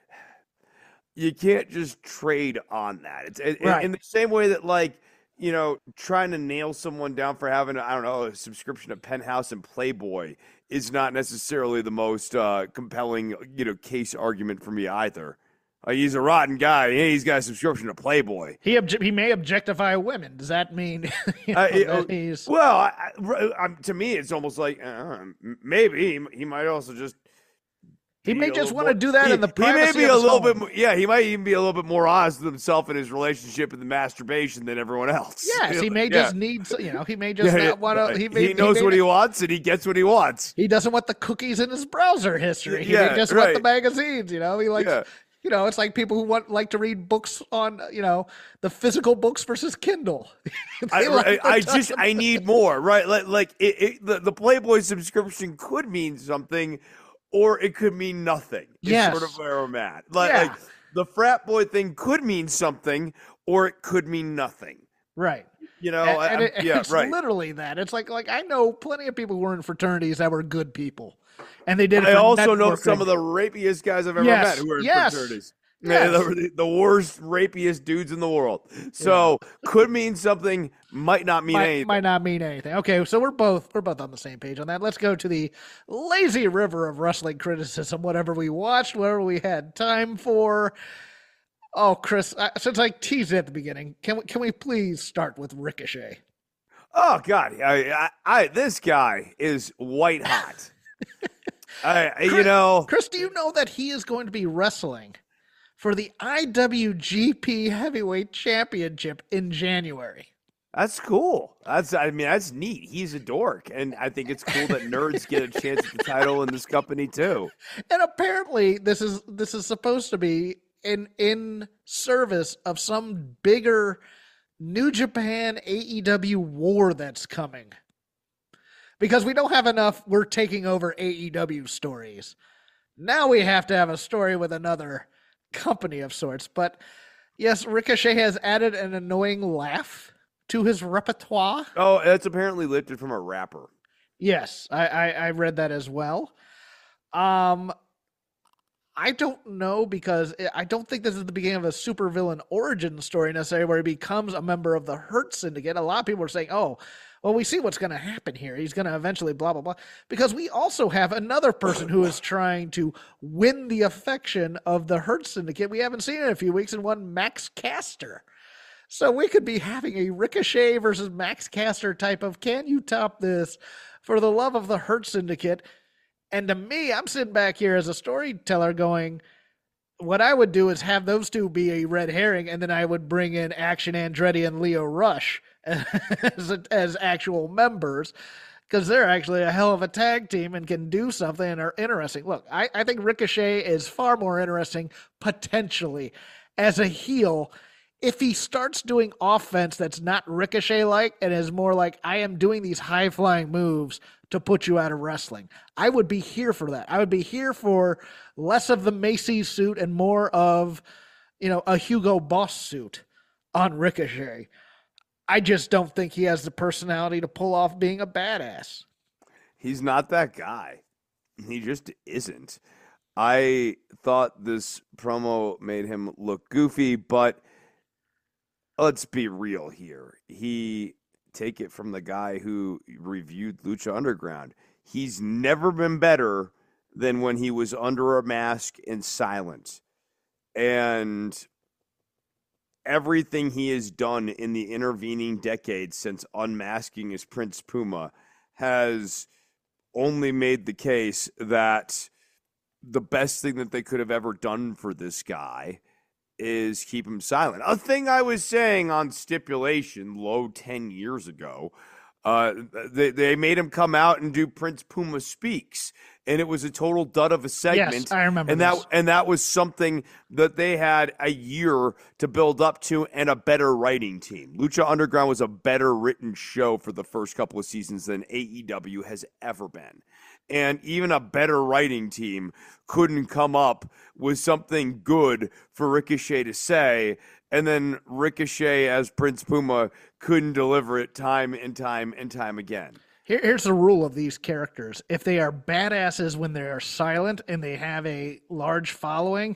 you can't just trade on that. It's it, Right. in the same way that, like, you know, trying to nail someone down for having, I don't know, a subscription to Penthouse and Playboy is not necessarily the most uh, compelling, you know, case argument for me either. Uh, he's a rotten guy. Yeah, he's got a subscription to Playboy. He obje- he may objectify women. Does that mean you know, Uh, it- that he's Well, I, I, I'm- to me, it's almost like uh, maybe he, he might also just. he be may a just little want to more- do that he, in the he privacy may be of a his little home. bit. More, yeah, he might even be a little bit more honest with himself in his relationship and the masturbation than everyone else. Yes, he may Yeah. just need, so- you know, he may just Yeah, not want to. he, He, may, knows may what not- he wants and he gets what he wants. He doesn't want the cookies in his browser history. He Yeah, may just want right. the magazines. You know, he likes. Yeah. You know, it's like people who want like to read books on, you know, the physical books versus Kindle. I, They like I, the I time- just I need more, right? Like like it, it, the the Playboy subscription could mean something, or it could mean nothing. Is Yes. sort of where I'm at. Like, Yeah. like the frat boy thing could mean something, or it could mean nothing. right. You know, And, I, and I'm- it- yeah, it's right. literally that. It's like like I know plenty of people who were in fraternities that were good people, and they did. It I for also know networking. some of the rapiest guys I've ever Yes, met who are in yes, fraternities. yes. They were the, the worst, rapiest dudes in the world. So could mean something, might not mean might, anything. might not mean anything. Okay, so we're both we're both on the same page on that. Let's go to the lazy river of wrestling criticism. Whatever we watched, whatever we had time for. Oh, Chris, uh, since I teased it at the beginning, can we can we please start with Ricochet? Oh God, I, I, I this guy is white hot. I, you Chris- know, Chris, do you know that he is going to be wrestling for the I W G P Heavyweight Championship in January? that's cool. That's, I mean, that's neat. He's a dork, and I think it's cool that nerds get a chance at the title in this company too. And apparently, this is this is supposed to be in in service of some bigger New Japan A E W war that's coming. Because we don't have enough we're taking over A E W stories. Now we have to have a story with another company of sorts. But yes, Ricochet has added an annoying laugh to his repertoire. Oh, that's apparently lifted from a rapper. Yes, I, I, I read that as well. Um, I don't know because I don't think this is the beginning of a supervillain origin story necessarily where he becomes a member of the Hurt Syndicate. A lot of people are saying, oh, well, we see what's going to happen here. He's going to eventually blah, blah, blah. Because we also have another person who is trying to win the affection of the Hurt Syndicate. We haven't seen in a few weeks, and one Max Caster. So we could be having a Ricochet versus Max Caster type of, can you top this for the love of the Hurt Syndicate? And to me, I'm sitting back here as a storyteller going, what I would do is have those two be a red herring, and then I would bring in Action Andretti and Leo Rush as, as actual members, because they're actually a hell of a tag team and can do something and are interesting. Look, I, I think Ricochet is far more interesting, potentially, as a heel, if he starts doing offense that's not Ricochet-like and is more like, I am doing these high-flying moves to put you out of wrestling. I would be here for that. I would be here for less of the Macy's suit and more of, you know, a Hugo Boss suit on Ricochet. I just don't think he has the personality to pull off being a badass. He's not that guy. He just isn't. I thought this promo made him look goofy, but let's be real here. He, take it from the guy who reviewed Lucha Underground, he's never been better than when he was under a mask and silent. And everything he has done in the intervening decades since unmasking as Prince Puma has only made the case that the best thing that they could have ever done for this guy is keep him silent. A thing I was saying on Stipulation low ten years ago, uh, they, they made him come out and do Prince Puma Speaks, and it was a total dud of a segment. Yes, I remember and this. that and that was something that they had a year to build up to and a better writing team. Lucha Underground was a better written show for the first couple of seasons than A E W has ever been. And even a better writing team couldn't come up with something good for Ricochet to say, and then Ricochet as Prince Puma couldn't deliver it time and time and time again. Here, here's the rule of these characters. If they are badasses when they are silent and they have a large following,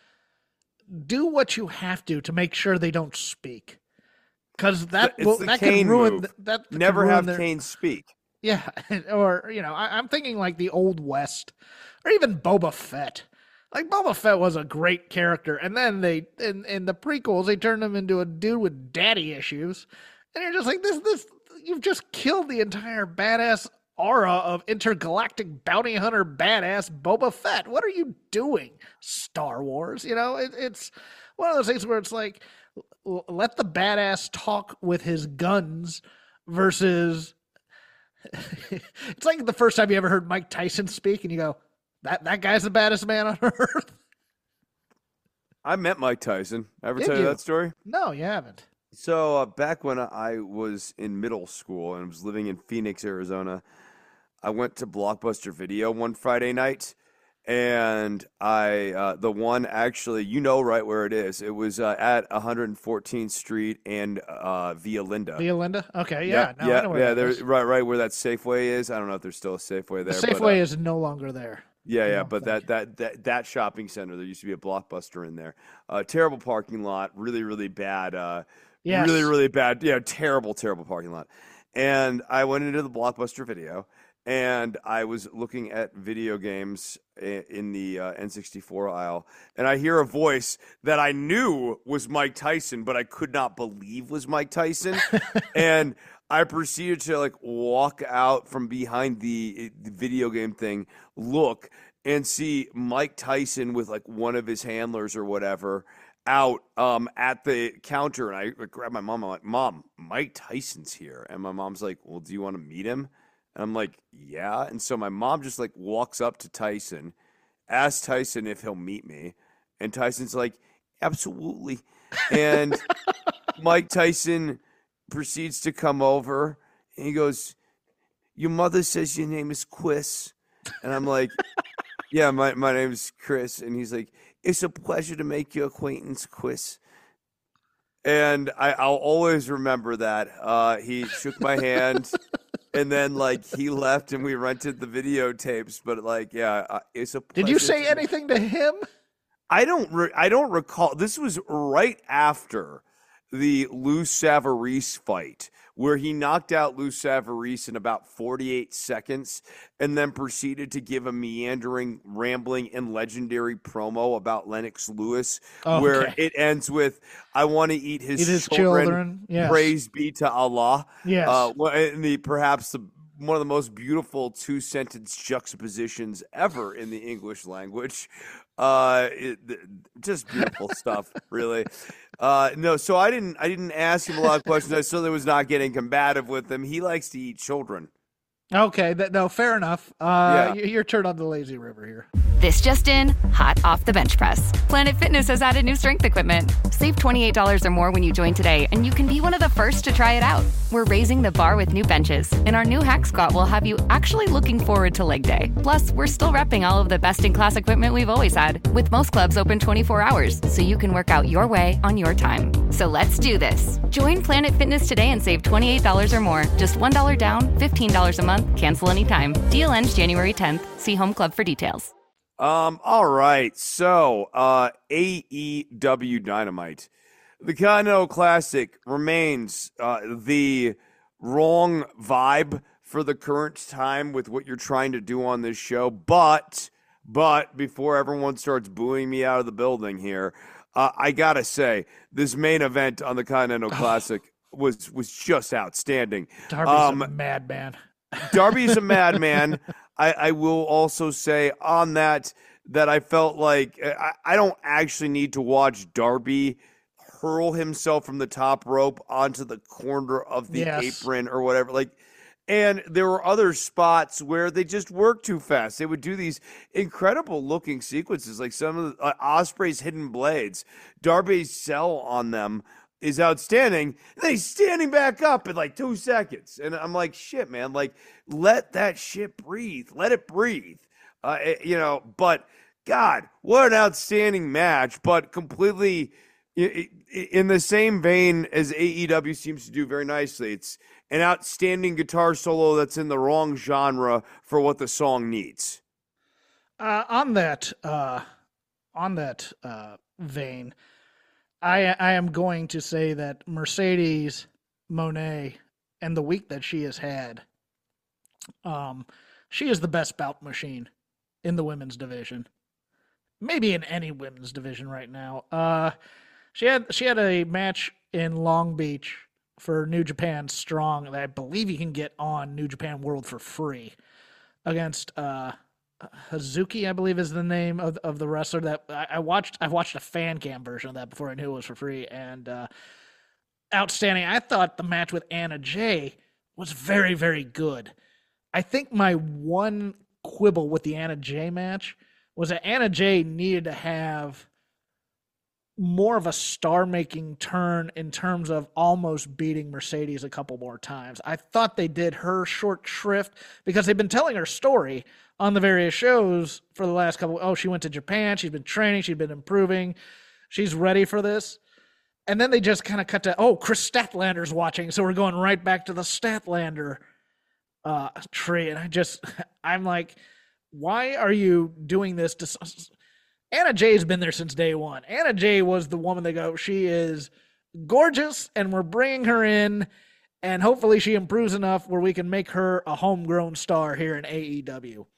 do what you have to to make sure they don't speak. Because that, It's will, the that Kane can ruin move. th- that can Never ruin have their, Kane speak. Yeah, or, you know, I, I'm thinking like the Old West, or even Boba Fett. Like, Boba Fett was a great character, and then they, in, in the prequels, they turned him into a dude with daddy issues, and you're just like, this, this, you've just killed the entire badass aura of intergalactic bounty hunter badass Boba Fett. What are you doing, Star Wars? You know, it, it's one of those things where it's like, l- let the badass talk with his guns versus... It's like the first time you ever heard Mike Tyson speak and you go, that that guy's the baddest man on earth. I met Mike Tyson. Ever Did tell you you? that story? No, you haven't. So uh, back when I was in middle school and was living in Phoenix, Arizona, I went to Blockbuster Video one Friday night, and I uh, the one actually, you know right where it is. It was uh, at one hundred fourteenth Street and uh, Via Linda. Via Linda? Okay, yeah. yeah, no, yeah, I know where yeah. that There's is. right, right where that Safeway is. I don't know if there's still a Safeway The there. Safeway but, uh, is no longer there. Yeah, I yeah, don't but think. that, that that that shopping center, there used to be a Blockbuster in there. Uh, terrible parking lot, really, really bad. Uh, Yes. Really, really bad. Yeah, terrible, terrible parking lot. And I went into the Blockbuster Video, and I was looking at video games i- in the uh, N sixty-four aisle, and I hear a voice that I knew was Mike Tyson, but I could not believe was Mike Tyson. And I proceeded to like walk out from behind the, the video game thing, look, and see Mike Tyson with like one of his handlers or whatever out um, at the counter. And I grabbed my mom. I'm like, Mom, Mike Tyson's here. And my mom's like, well, do you want to meet him? And I'm like, yeah. And so my mom just like walks up to Tyson, asks Tyson if he'll meet me. And Tyson's like, absolutely. And Mike Tyson proceeds to come over, and he goes, your mother says your name is Chris. And I'm like, yeah, my, my name is Chris. And he's like, it's a pleasure to make your acquaintance, Chris. And I, I'll always remember that. Uh, he shook my hand, and then like he left, and we rented the videotapes. But like, yeah, uh, it's a pleasure. Did you say to- anything to him? I don't. Re- I don't recall. This was right after the Lou Savarese fight, where he knocked out Lou Savarese in about forty-eight seconds and then proceeded to give a meandering, rambling, and legendary promo about Lennox Lewis, Oh, where okay. it ends with, I want to eat his, Eat his children, children, yes. praise be to Allah. Yes. Uh, well, and the perhaps the one of the most beautiful two-sentence juxtapositions ever in the English language. Uh, it, just beautiful stuff, really. Uh, no, so I didn't. I didn't ask him a lot of questions. I certainly was not getting combative with him. He likes to eat children. Okay, that, no, fair enough. Uh, Yeah. y- Your turn on the lazy river here. This just in, hot off the bench press. Planet Fitness has added new strength equipment. Save twenty-eight dollars or more when you join today, and you can be one of the first to try it out. We're raising the bar with new benches, and our new Hack Squat will have you actually looking forward to leg day. Plus, we're still repping all of the best-in-class equipment we've always had, with most clubs open twenty-four hours, so you can work out your way on your time. So let's do this. Join Planet Fitness today and save twenty-eight dollars or more. Just one dollar down, fifteen dollars a month, cancel anytime. Deal ends January tenth. See Home Club for details. Um, all right. So, uh, A E W Dynamite. The Continental Classic remains uh, the wrong vibe for the current time with what you're trying to do on this show. But, but before everyone starts booing me out of the building here, uh, I gotta say, this main event on the Continental Classic was was just outstanding. Darby's um, a madman. Darby's a madman. I, I will also say on that that I felt like I, I don't actually need to watch Darby hurl himself from the top rope onto the corner of the yes. apron or whatever. Like, and there were other spots where they just worked too fast. They would do these incredible looking sequences, like some of the, uh, Ospreay's hidden blades. Darby's sell on them is outstanding. And then he's standing back up in like two seconds. And I'm like, shit, man, like, let that shit breathe. Let it breathe. Uh, it, you know, but God, what an outstanding match, but completely in the same vein as A E W seems to do very nicely. It's an outstanding guitar solo that's in the wrong genre for what the song needs. Uh, on that, uh, on that uh, vein, I I am going to say that Mercedes Moné and the week that she has had, um, she is the best bout machine in the women's division, maybe in any women's division right now. Uh, she had she had a match in Long Beach for New Japan Strong that I believe you can get on New Japan World for free against uh, Hazuki, I believe is the name of of the wrestler that I, I watched. I watched a fan cam version of that before I knew it was for free, and uh, outstanding. I thought the match with Anna Jay was very, very good. I think my one quibble with the Anna Jay match was that Anna Jay needed to have more of a star-making turn in terms of almost beating Mercedes a couple more times. I thought they did her short shrift because they've been telling her story on the various shows for the last couple. Oh, she went to Japan. She's been training. She's been improving. She's ready for this. And then they just kind of cut to, oh, Chris Statlander's watching. So we're going right back to the Statlander uh, tree. And I just, I'm like, why are you doing this to... Anna Jay's been there since day one. Anna Jay was the woman they go, she is gorgeous, and we're bringing her in, and hopefully she improves enough where we can make her a homegrown star here in A E W.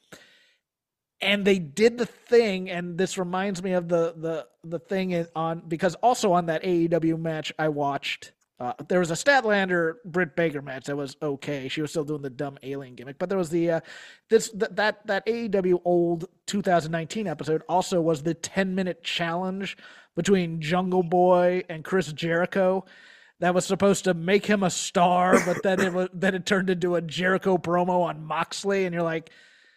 And they did the thing, and this reminds me of the the the thing on, because also on that A E W match I watched, uh, there was a Statlander Britt Baker match that was okay. She was still doing the dumb alien gimmick, but there was the uh, this th- that that A E W old two thousand nineteen episode also was the ten minute challenge between Jungle Boy and Chris Jericho that was supposed to make him a star, but then it was then it turned into a Jericho promo on Moxley, and you're like,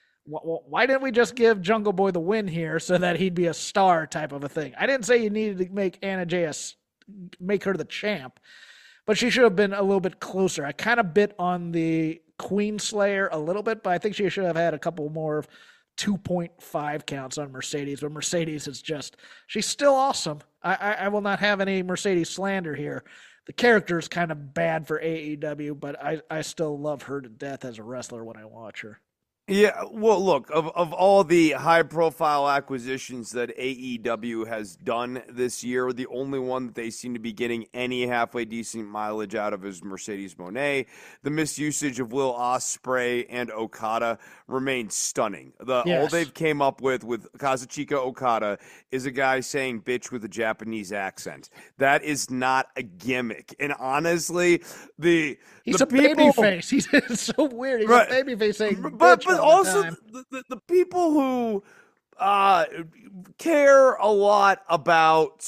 why didn't we just give Jungle Boy the win here so that he'd be a star type of a thing? I didn't say you needed to make Anna Jay a, make her the champ, but she should have been a little bit closer. I kind of bit on the Queen Slayer a little bit, but I think she should have had a couple more two point five counts on Mercedes. But Mercedes is just, she's still awesome. I, I, I will not have any Mercedes slander here. The character is kind of bad for A E W, but I, I still love her to death as a wrestler when I watch her. Yeah, well, look, of, of all the high-profile acquisitions that A E W has done this year, the only one that they seem to be getting any halfway decent mileage out of is Mercedes Moné. The misusage of Will Ospreay and Okada remains stunning. The Yes. All they've came up with with Kazuchika Okada is a guy saying bitch with a Japanese accent. That is not a gimmick. And honestly, the He's the a people, baby face. He's it's so weird. He's Right. a baby face saying But, bitch but all the also time. the, the, the people who uh, care a lot about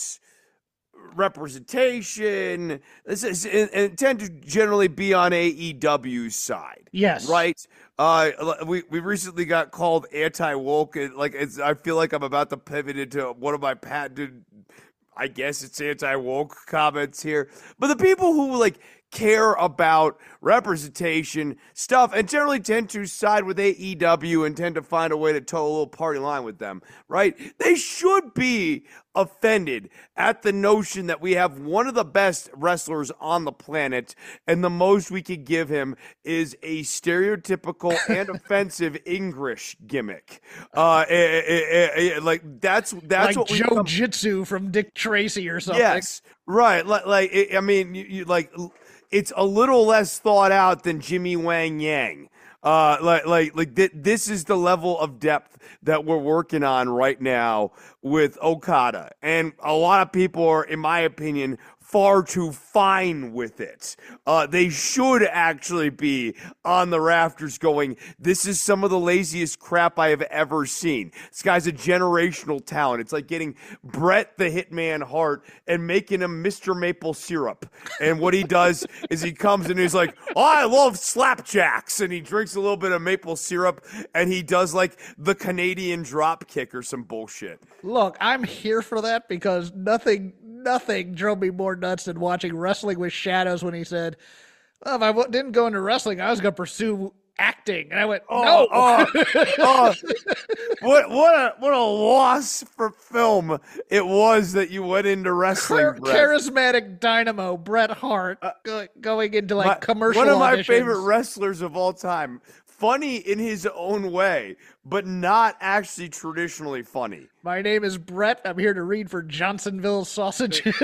representation this is, and, and tend to generally be on A E W's side. Yes. Right? Uh, we, we recently got called anti-woke. And like it's, I feel like I'm about to pivot into one of my patented, I guess it's anti-woke comments here. But the people who like care about representation stuff and generally tend to side with A E W and tend to find a way to toe a little party line with them, right? They should be offended at the notion that we have one of the best wrestlers on the planet and the most we could give him is a stereotypical and offensive English gimmick. Uh, eh, eh, eh, eh, like that's that's like what we Joe become- Jitsu from Dick Tracy or something. Yes, right. Like, like I mean, you, you like it's a little less thought out than Jimmy Wang Yang. Uh, like, like, like th- this is the level of depth that we're working on right now with Okada, and a lot of people are, in my opinion, far too fine with it. Uh, they should actually be on the rafters going, this is some of the laziest crap I have ever seen. This guy's a generational talent. It's like getting Bret the Hitman Hart and making him Mister Maple Syrup. And what he does is he comes and he's like, oh, I love slapjacks. And he drinks a little bit of maple syrup and he does like the Canadian drop kick or some bullshit. Look, I'm here for that because nothing nothing drove me more nuts than watching Wrestling with Shadows when he said, well, if I w- didn't go into wrestling, I was going to pursue acting. And I went, Oh, no. oh, oh. What what a what a loss for film it was that you went into wrestling. Char- Brett. charismatic dynamo Bret Hart go- going into like My- commercial One of my auditions. favorite wrestlers of all time. Funny in his own way, but not actually traditionally funny. My name is Brett. I'm here to read for Johnsonville Sausages.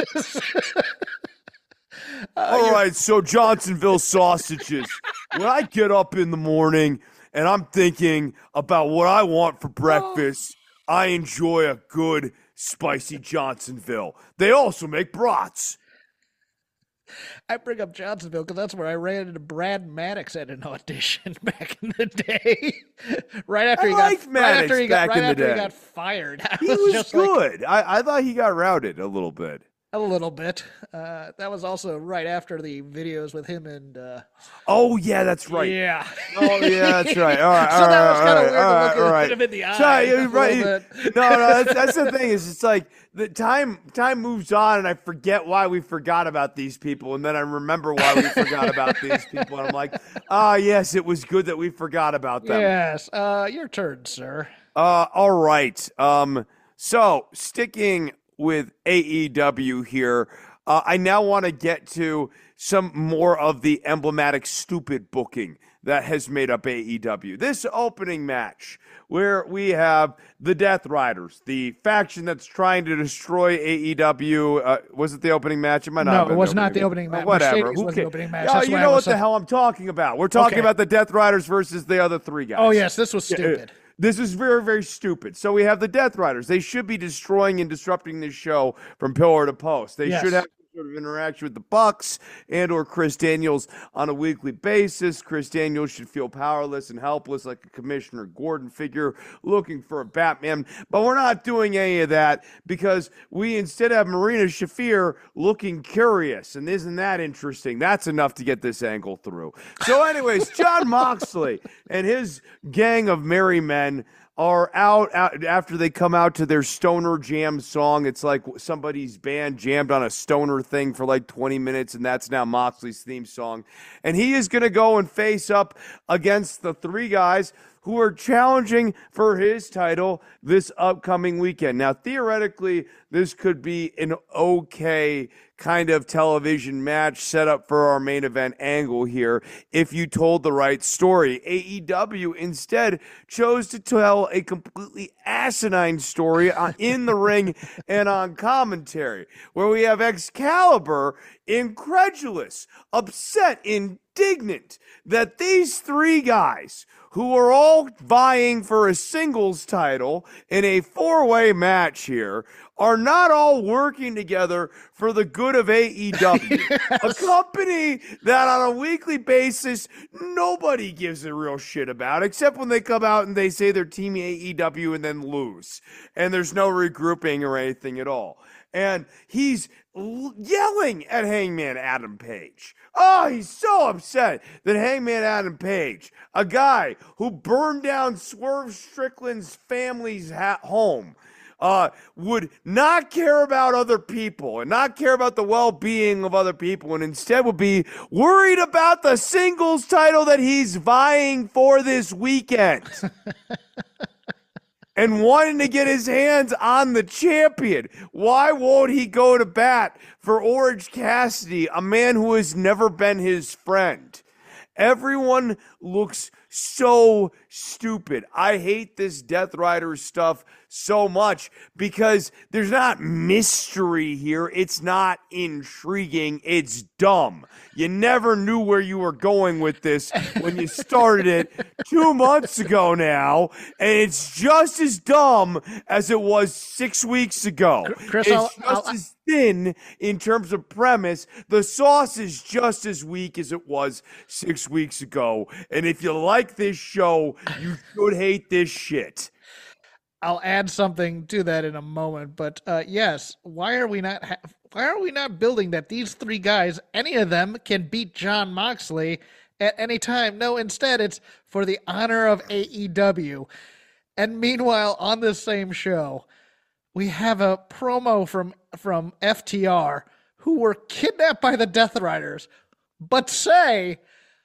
All right, so Johnsonville Sausages. When I get up in the morning and I'm thinking about what I want for breakfast, I enjoy a good spicy Johnsonville. They also make brats. I bring up Johnsonville because that's where I ran into Brad Maddox at an audition back in the day. right after I he liked got, Maddox right after he got, back right in the after he day. got fired. I He was just like, good. I, I thought he got routed a little bit. a little bit. Uh, that was also right after the videos with him and. Uh, Oh, yeah, that's right. Yeah. Oh, yeah, that's right. All right. So all that right, was kinda all weird to right, look at all right. him in the eye Sorry, a you're right. little bit. No, no, that's, that's the thing is it's like the time time moves on and I forget why we forgot about these people and then I remember why we forgot about these people and I'm like, ah, yes, it was good that we forgot about them. Yes. Uh, your turn, sir. Uh, all right. Um, so sticking with A E W here, uh, I now want to get to some more of the emblematic stupid booking that has made up A E W. This opening match where we have the Death Riders, the faction that's trying to destroy A E W. Uh, was it the opening match? It might not No, have been it was the not the opening opening match. match. Whatever. Mercedes Who was the cares? opening match. Oh, That's you why I know what was the so- hell I'm talking about. We're talking Okay. about the Death Riders versus the other three guys. Oh, yes. This was stupid. This is very, very stupid. So we have the Death Riders. They should be destroying and disrupting this show from pillar to post. They Yes. should have some sort of interaction with the Bucks and or Chris Daniels on a weekly basis. Chris Daniels should feel powerless and helpless like a Commissioner Gordon figure looking for a Batman. But we're not doing any of that because we instead have Marina Shafir looking curious. And isn't that interesting? That's enough to get this angle through. So anyways, John Moxley and his gang of merry men are out, out after they come out to their stoner jam song. It's like somebody's band jammed on a stoner thing for like twenty minutes, and that's now Moxley's theme song. And he is going to go and face up against the three guys who are challenging for his title this upcoming weekend. Now, theoretically, this could be an okay kind of television match set up for our main event angle here if you told the right story. A E W instead chose to tell a completely asinine story on, in the ring and on commentary, where we have Excalibur incredulous, upset, indignant that these three guys who are all vying for a singles title in a four-way match here are not all working together for the good of A E W. A company that on a weekly basis nobody gives a real shit about, except when they come out and they say they're Team A E W and then lose. And there's no regrouping or anything at all. And he's l- yelling at Hangman Adam Page. Oh, he's so upset that Hangman Adam Page, a guy who burned down Swerve Strickland's family's ha- home, uh, would not care about other people and not care about the well-being of other people, and instead would be worried about the singles title that he's vying for this weekend. And wanting to get his hands on the champion. Why won't he go to bat for Orange Cassidy, a man who has never been his friend? Everyone looks so stupid. I hate this Death Rider stuff so much because there's not mystery here. It's not intriguing. It's dumb. You never knew where you were going with this when you started it two months ago now, and it's just as dumb as it was six weeks ago. Chris, it's I'll, just I'll, as thin in terms of premise. The sauce is just as weak as it was six weeks ago, and if you like this show, you should hate this shit. I'll add something to that in a moment, but uh, yes, why are we not? Ha- why are we not building that these three guys, any of them, can beat Jon Moxley at any time? No, instead it's for the honor of A E W. And meanwhile, on this same show, we have a promo from from F T R who were kidnapped by the Death Riders, but say,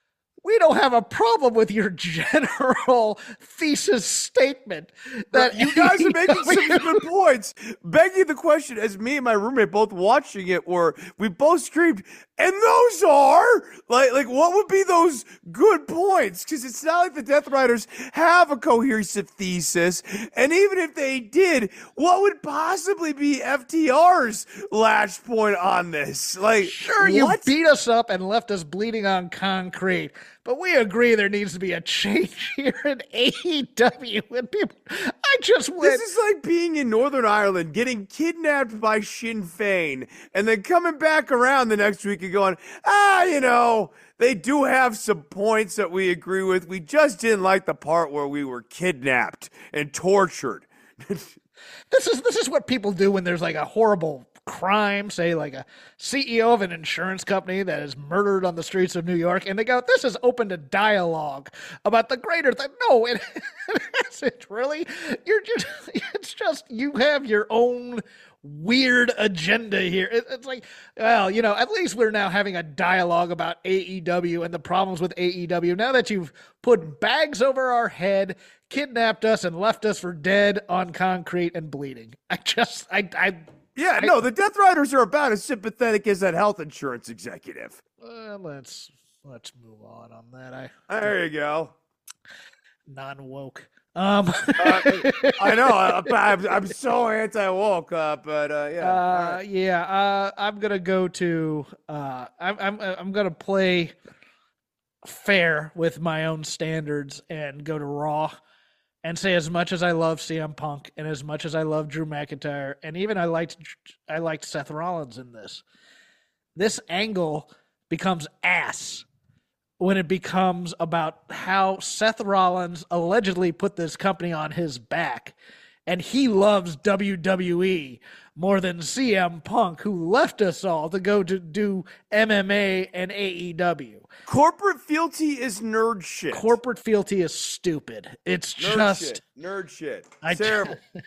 we don't have a problem with your general thesis statement that you guys are making some good points. Begging the question, as me and my roommate both watching it were, we both screamed, and those are like, like what would be those good points? Because it's not like the Death Riders have a cohesive thesis, and even if they did, what would possibly be F T R's latch point on this? Like, sure, you what? beat us up and left us bleeding on concrete, but we agree there needs to be a change here in A E W. And people, I just went. This is like being in Northern Ireland, getting kidnapped by Sinn Féin, and then coming back around the next week and going, ah, you know, they do have some points that we agree with. We just didn't like the part where we were kidnapped and tortured. This is this is what people do when there's like a horrible crime, say like a C E O of an insurance company that is murdered on the streets of New York, and they go, this is open to dialogue about the greater thing. No, it isn't really. You're just, it's just, you have your own weird agenda here. It, it's like, well, you know, at least we're now having a dialogue about A E W and the problems with A E W. Now that you've put bags over our head, kidnapped us, and left us for dead on concrete and bleeding. I just, I, I, Yeah, I, no, the Death Riders are about as sympathetic as that health insurance executive. Uh, let's let's move on on that. I There you go. non woke. Um, uh, I know. I, I'm, I'm so anti woke, uh, but uh, yeah. Uh, right. yeah. Uh, I'm gonna go to. Uh, I'm I'm I'm gonna play fair with my own standards and go to Raw. And say, as much as I love C M Punk and as much as I love Drew McIntyre, and even I liked I liked Seth Rollins in this, this angle becomes ass when it becomes about how Seth Rollins allegedly put this company on his back, and he loves W W E more than C M Punk, who left us all to go to do M M A and A E W. Corporate fealty is nerd shit. Corporate fealty is stupid. It's nerd just shit. Nerd shit. I, Terrible. I'm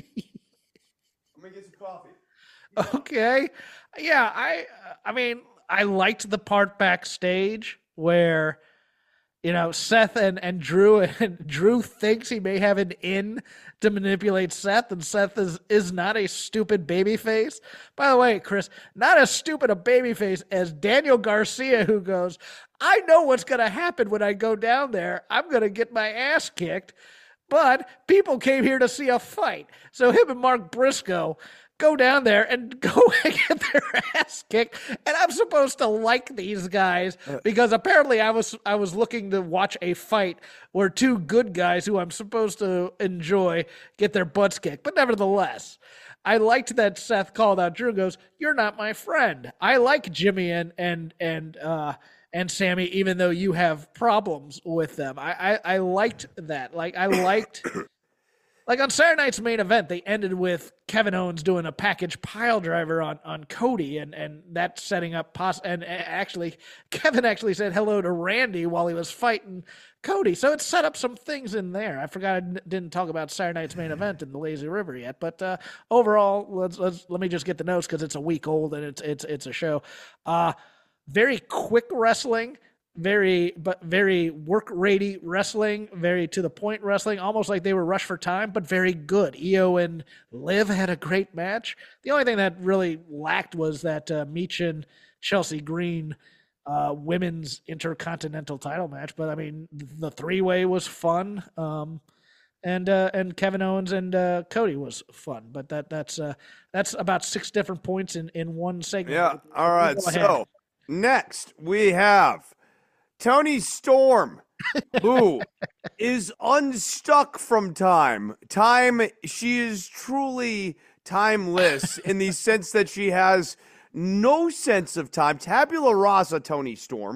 gonna get some coffee. Okay. Yeah, I I mean, I liked the part backstage where, you know, Seth and, and Drew and Drew thinks he may have an in to manipulate Seth, and Seth is, is not a stupid babyface. By the way, Chris, not as stupid a babyface as Daniel Garcia, who goes, I know what's going to happen when I go down there. I'm going to get my ass kicked, but people came here to see a fight. So him and Mark Briscoe go down there and go and get their ass kicked. And I'm supposed to like these guys because apparently I was I was looking to watch a fight where two good guys who I'm supposed to enjoy get their butts kicked. But nevertheless, I liked that Seth called out Drew and goes, you're not my friend. I like Jimmy and and and uh and Sammy, even though you have problems with them. I I, I liked that. Like I liked Like on Saturday night's main event, they ended with Kevin Owens doing a package pile driver on, on Cody, and, and that setting up pos- and actually Kevin actually said hello to Randy while he was fighting Cody. So it set up some things in there. I forgot I n- didn't talk about Saturday night's main event in the Lazy River yet, but uh, overall, let's let's let me just get the notes because it's a week old and it's it's it's a show. Uh, very quick wrestling. Very, but very work ratey wrestling, very to the point wrestling, almost like they were rushed for time, but very good. Io and Liv had a great match. The only thing that really lacked was that uh, Michin Chelsea Green uh, women's intercontinental title match. But I mean, the three way was fun, um, and uh, and Kevin Owens and uh, Cody was fun. But that that's uh, that's about six different points in in one segment. Yeah. All right. So next we have Toni Storm, who is unstuck from time. Time, she is truly timeless in the sense that she has no sense of time. Tabula rasa, Toni Storm.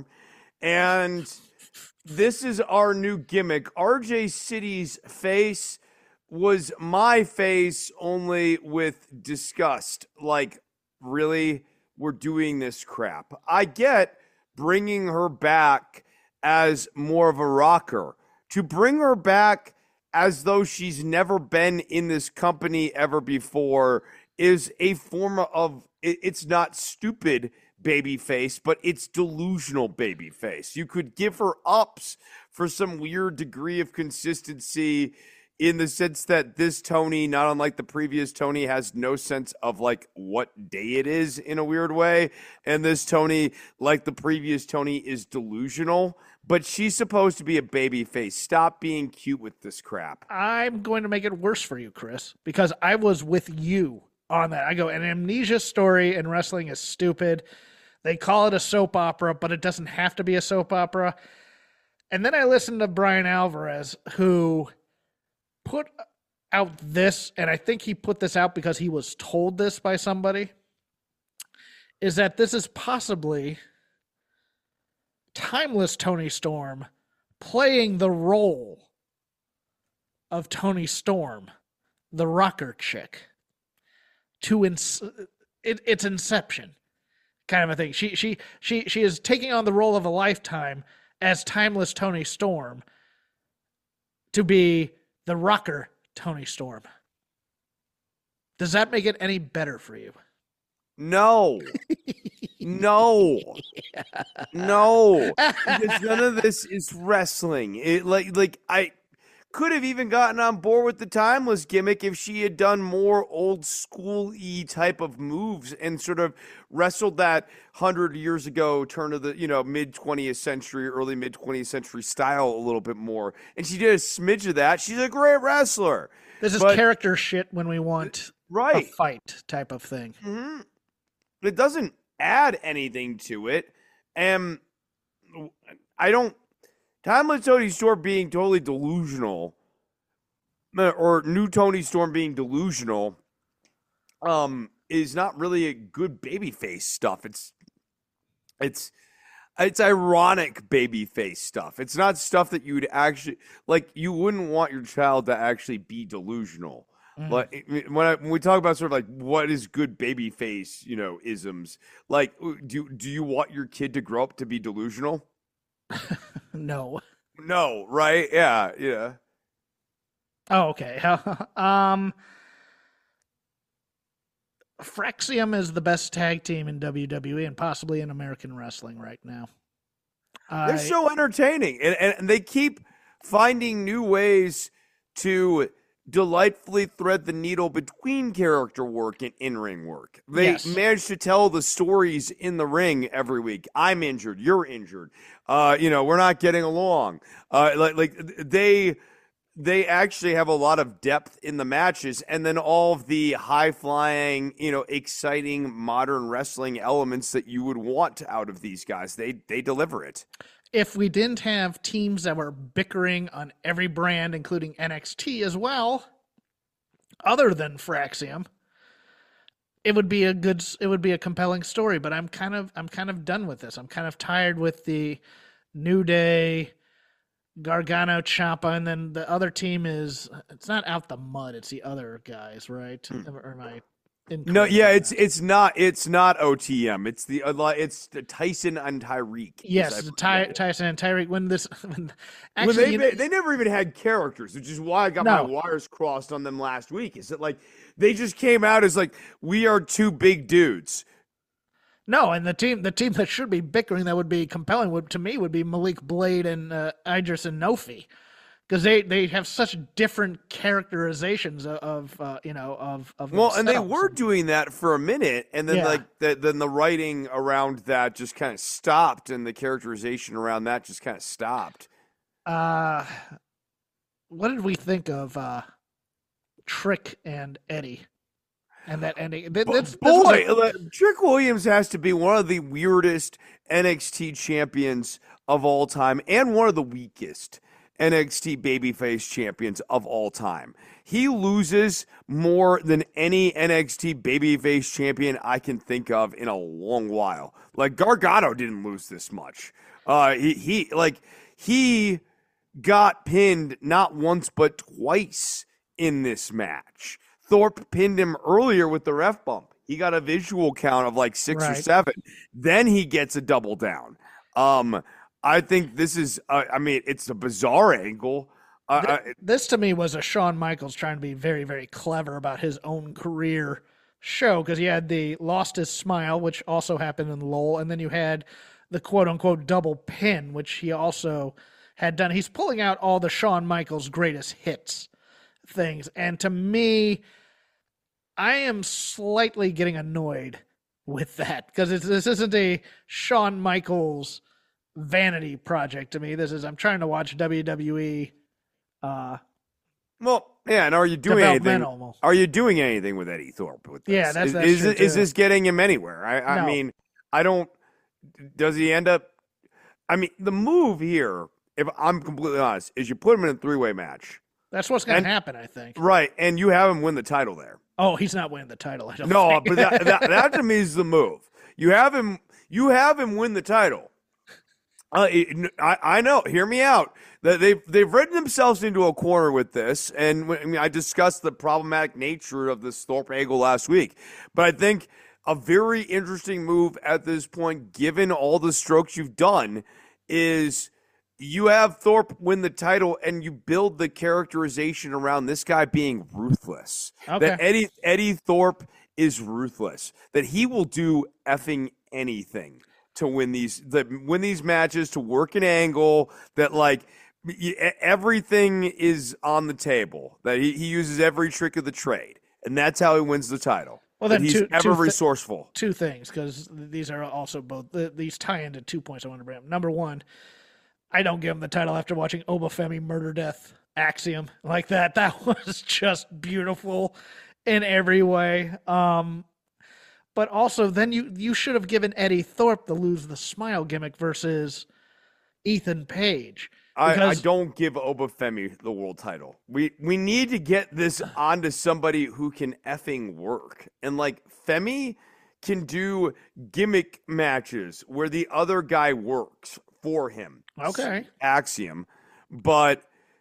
And this is our new gimmick. R J City's face was my face, only with disgust. Like, really? We're doing this crap. I get bringing her back as more of a rocker. To bring her back as though she's never been in this company ever before is a form of, it's not stupid babyface, but it's delusional babyface. You could give her ups for some weird degree of consistency in the sense that this Toni, not unlike the previous Toni, has no sense of like what day it is in a weird way. And this Toni, like the previous Toni, is delusional, but she's supposed to be a baby face. Stop being cute with this crap. I'm going to make it worse for you, Chris, because I was with you on that. I go, an amnesia story in wrestling is stupid. They call it a soap opera, but it doesn't have to be a soap opera. And then I listened to Brian Alvarez, who put out this, and I think he put this out because he was told this by somebody, is that this is possibly timeless Toni Storm playing the role of Toni Storm, the rocker chick, to ins- it, it's Inception kind of a thing. She she she she is taking on the role of a lifetime as timeless Toni Storm to be the rocker Toni Storm. Does that make it any better for you? No. No. No. Because none of this is wrestling. It like like I could have even gotten on board with the timeless gimmick if she had done more old school-y type of moves and sort of wrestled that hundred years ago turn of the, you know, mid twentieth century, early mid twentieth century style a little bit more. And she did a smidge of that. She's a great wrestler. This is but, character shit when we want right. a fight type of thing. Mm-hmm. It doesn't add anything to it. And I don't Timeless Toni Storm being totally delusional, or new Toni Storm being delusional, um, is not really a good babyface stuff. It's, it's, it's ironic babyface stuff. It's not stuff that you would actually like. You wouldn't want your child to actually be delusional. Mm. Like when, I, when we talk about sort of like what is good babyface, you know, isms. Like, do do you want your kid to grow up to be delusional? No. No, right? Yeah, yeah. Oh, okay. um, Fraxium is the best tag team in W W E and possibly in American wrestling right now. They're I, so entertaining, and, and they keep finding new ways to delightfully thread the needle between character work and in-ring work. They yes. manage to tell the stories in the ring every week. I'm injured. You're injured. Uh, you know, we're not getting along. Uh, like, like they, they actually have a lot of depth in the matches, and then all of the high-flying, you know, exciting modern wrestling elements that you would want out of these guys. They, they deliver it. If we didn't have teams that were bickering on every brand, including N X T as well, other than Fraxium, it would be a good, it would be a compelling story. But I'm kind of, I'm kind of done with this. I'm kind of tired with the New Day, Gargano, Ciampa, and then the other team is it's not Out the Mud. It's the other guys, right? Mm. Or am I? No, yeah, it's it's not it's not O T M. It's the it's the Tyson and Tyreek. Yes, the Ty, Tyson and Tyreek. When this, when, actually, when they, you know, they never even had characters, which is why I got no. my wires crossed on them last week. Is that like they just came out as like we are two big dudes. No, and the team the team that should be bickering that would be compelling would to me would be Malik Blade and uh, Idris and Nofi. Because they, they have such different characterizations of, of uh, you know of of well, and they themselves. were doing that for a minute, and then Yeah. like the, then the writing around that just kind of stopped, and the characterization around that just kind of stopped. Uh, what did we think of uh, Trick and Eddie? And that ending. Th- this, this was Boy, a- like, Trick Williams has to be one of the weirdest N X T champions of all time, and one of the weakest N X T babyface champions of all time. He loses more than any N X T babyface champion I can think of in a long while. Like Gargano didn't lose this much. Uh, he, he like he got pinned not once but twice in this match. Thorpe pinned him earlier with the ref bump. He got a visual count of like six or Right. seven. Then he gets a double down. Um, I think this is, uh, I mean, it's a bizarre angle. Uh, th- I- this to me was a Shawn Michaels trying to be very, very clever about his own career show because he had the lost his smile, which also happened in L O L, and then you had the quote unquote double pin, which he also had done. He's pulling out all the Shawn Michaels greatest hits things, and to me, I am slightly getting annoyed with that because this isn't a Shawn Michaels vanity project to me. This is I'm trying to watch W W E. Uh, well, yeah, and are you doing anything? Developmental. Are you doing anything with Eddie Thorpe with this? Yeah, that's- is, that's is, true, it- is too. this getting him anywhere? I, I No. mean, I don't. Does he end up? I mean, the move here, if I'm completely honest, is you put him in a three-way match, that's what's going And- to happen, I think. right? And you have him win the title there. Oh, he's not winning the title. I don't No, think. but that, that, that to me is the move. You have him. You have him win the title. Uh, it- I, I know. Hear me out. That they've they've written themselves into a corner with this, and when, I, mean, I discussed the problematic nature of this Thorpe angle last week. But I think a very interesting move at this point, given all the strokes you've done, is you have Thorpe win the title, and you build the characterization around this guy being ruthless. Okay. That Eddie Eddie Thorpe is ruthless. That he will do effing anything to win these that win these matches, to work an angle, that like y- everything is on the table, that he, he uses every trick of the trade, and that's how he wins the title. Well, That then he's two- ever two thi- resourceful. Two things, because these are also both th- these tie into two points I want to bring up. Number one, I don't give him the title after watching Obafemi Murder Death Axiom like that. That was just beautiful in every way. Um, but also, then you you should have given Eddie Thorpe the lose the smile gimmick versus Ethan Page. I, I Because- don't give Obafemi the world title. We we need to get this onto somebody who can effing work. And like Femi can do gimmick matches where the other guy works for him. Okay. Axiom. But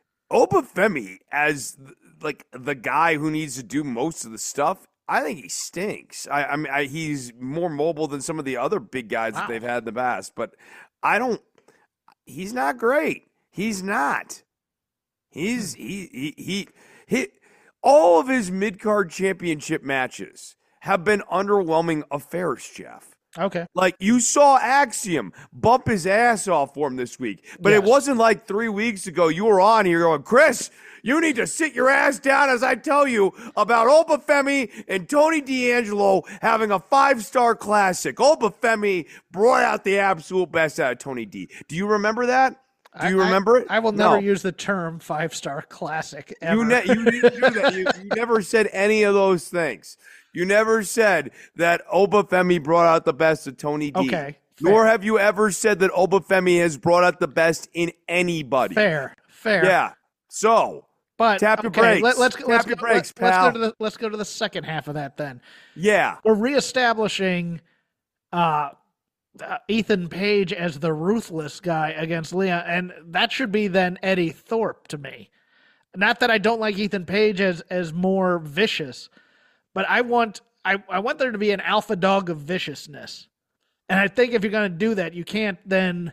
Obafemi as like the guy who needs to do most of the stuff, I think he stinks. I, I mean, I, he's more mobile than some of the other big guys Wow. that they've had in the past, but I don't. He's not great. He's not. He's he he he. he all of his mid card championship matches have been underwhelming affairs, Jeff. Okay. Like, you saw Axiom bump his ass off for him this week. But it Yes. wasn't like three weeks ago you were on here going, Chris, you need to sit your ass down as I tell you about Obafemi and Tony D'Angelo having a five-star classic. Obafemi brought out the absolute best out of Tony D. Do you remember that? Do you I- remember it? I will never No. use the term five star classic ever. You, ne- you, you, knew that. You, you never said any of those things. You never said that Obafemi brought out the best of Tony D. Okay, Nor fair. have you ever said that Obafemi has brought out the best in anybody. fair, fair. Yeah. So, But tap your okay, brakes. Let, let's Tap let's your go, brakes, let, let's pal. go to the let's go to the second half of that. Then yeah. we're reestablishing uh, uh, Ethan Page as the ruthless guy against Leon, and that should be then Eddie Thorpe to me. Not that I don't like Ethan Page as as more vicious, but I want I, I want there to be an alpha dog of viciousness. And I think if you're going to do that, you can't then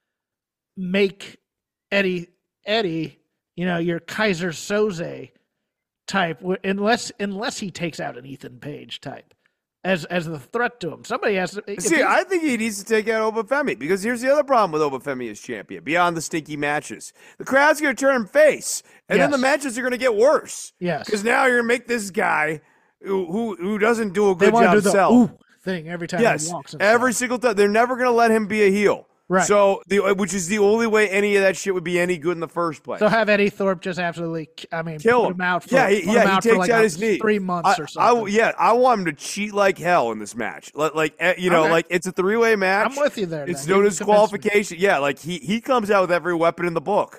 make Eddie Eddie, you know, your Kaiser Soze type, unless unless he takes out an Ethan Page type as as the threat to him. Somebody has to see. I think he needs to take out Obafemi, because here's the other problem with Obafemi as champion. Beyond the stinky matches, the crowd's going to turn him face, and yes. then the matches are going to get worse. Yes, because now you're going to make this guy who who, who doesn't do a they good want job to do the selling ooh thing every time yes, he walks. And every stuff. single time. They're never going to let him be a heel. Right. So, the which is the only way any of that shit would be any good in the first place. So have Eddie Thorpe just absolutely, I mean, kill put him. him out for, yeah, he, put yeah, him he out takes for like out a, his knee. three months I, or something. I, yeah, I want him to cheat like hell in this match. Like, like eh, you know, Okay. like it's a three-way match. I'm with you there. It's then. no You disqualification. Yeah, like he he comes out with every weapon in the book.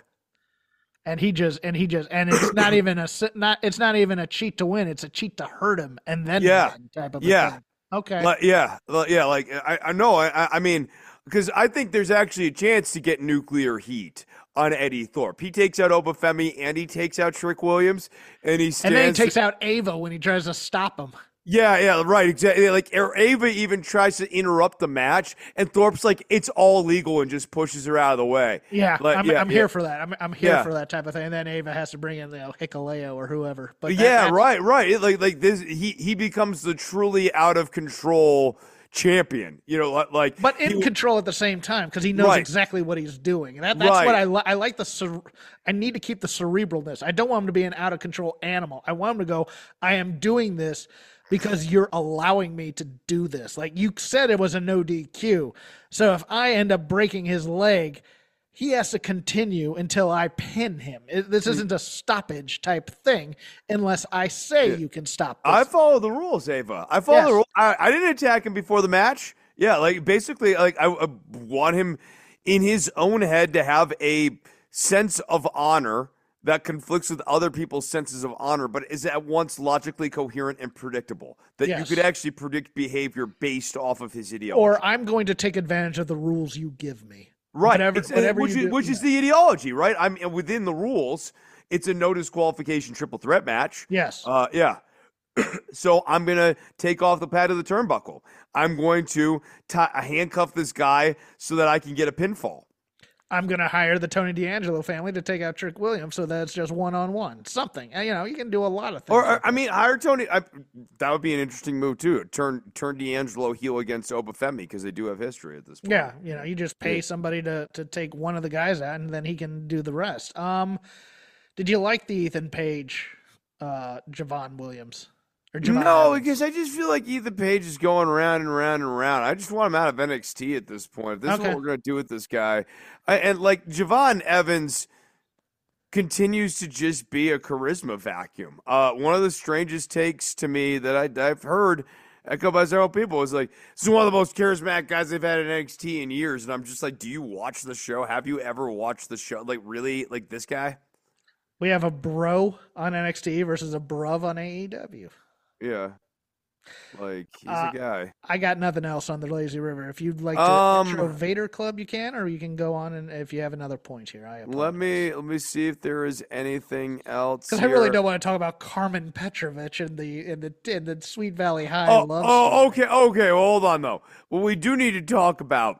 And he just, and he just, and it's not even a, not, it's not even a cheat to win. It's a cheat to hurt him and then Yeah. win type of Yeah. thing. Okay. Like, yeah, like, yeah, like I, I know. I, I mean, because I think there's actually a chance to get nuclear heat on Eddie Thorpe. He takes out Obafemi and he takes out Trick Williams, and he stands. And then he takes out Ava when he tries to stop him. Yeah, yeah, right, exactly. Like Ava even tries to interrupt the match, and Thorpe's like, "It's all legal," and just pushes her out of the way. Yeah, like, I'm, yeah, I'm yeah. here for that. I'm, I'm here Yeah. for that type of thing. And then Ava has to bring in, you know, Hikuleo or whoever. But that- yeah, that's- right, right. It, like, like this, he he becomes the truly out of control champion. You know, like, like But in he- control at the same time, because he knows Right. exactly what he's doing. And that, that's Right. what I li- I like. The cere- I need to keep the cerebralness. I don't want him to be an out of control animal. I want him to go, I am doing this because you're allowing me to do this. Like you said, it was a no D Q. So if I end up breaking his leg, he has to continue until I pin him. It, this isn't a stoppage type thing unless I say you can stop this. I follow the rules, Ava. I follow Yes. the rules. I, I didn't attack him before the match. Yeah, like basically, like I, I want him in his own head to have a sense of honor that conflicts with other people's senses of honor, but is at once logically coherent and predictable. That Yes. you could actually predict behavior based off of his ideology. Or I'm going to take advantage of the rules you give me. Right, Whatever, It's- whatever which, you is, do, which yeah. is the ideology, right? I mean, within the rules, it's a no disqualification triple threat match. Yes. Uh, yeah. So I'm gonna take off the pad of the turnbuckle. I'm going to tie, handcuff this guy so that I can get a pinfall. I'm going to hire the Tony D'Angelo family to take out Trick Williams so that it's just one-on-one. Something. You know, you can do a lot of things. Or, like I mean, hire Tony. I, that would be an interesting move too. Turn turn D'Angelo heel against Obafemi because they do have history at this point. Yeah, you know, you just pay somebody to, to take one of the guys out, and then he can do the rest. Um, did you like the Ethan Page, uh, Javon Williams? Or Javon No, Evans? because I just feel like Ethan Page is going round and round and round. I just want him out of N X T at this point. If this is Okay. what we're going to do with this guy. I, and like Javon Evans continues to just be a charisma vacuum. Uh, one of the strangest takes to me that I, I've heard echoed by several people is like, this is one of the most charismatic guys they've had in N X T in years. And I'm just like, do you watch the show? Have you ever watched the show? Like, really? Like this guy? We have a bro on N X T versus a bruv on A E W. Yeah. Like, he's Uh, a guy. I got nothing else on the Lazy River. If you'd like to Um, intro Vader Club, you can, or you can go on and if you have another point here. I Let me let me see if there is anything else. because I really here. don't want to talk about Carmen Petrovich and the in the in the Sweet Valley High Oh, love oh, story. okay, okay. Well, hold on though. What we do need to talk about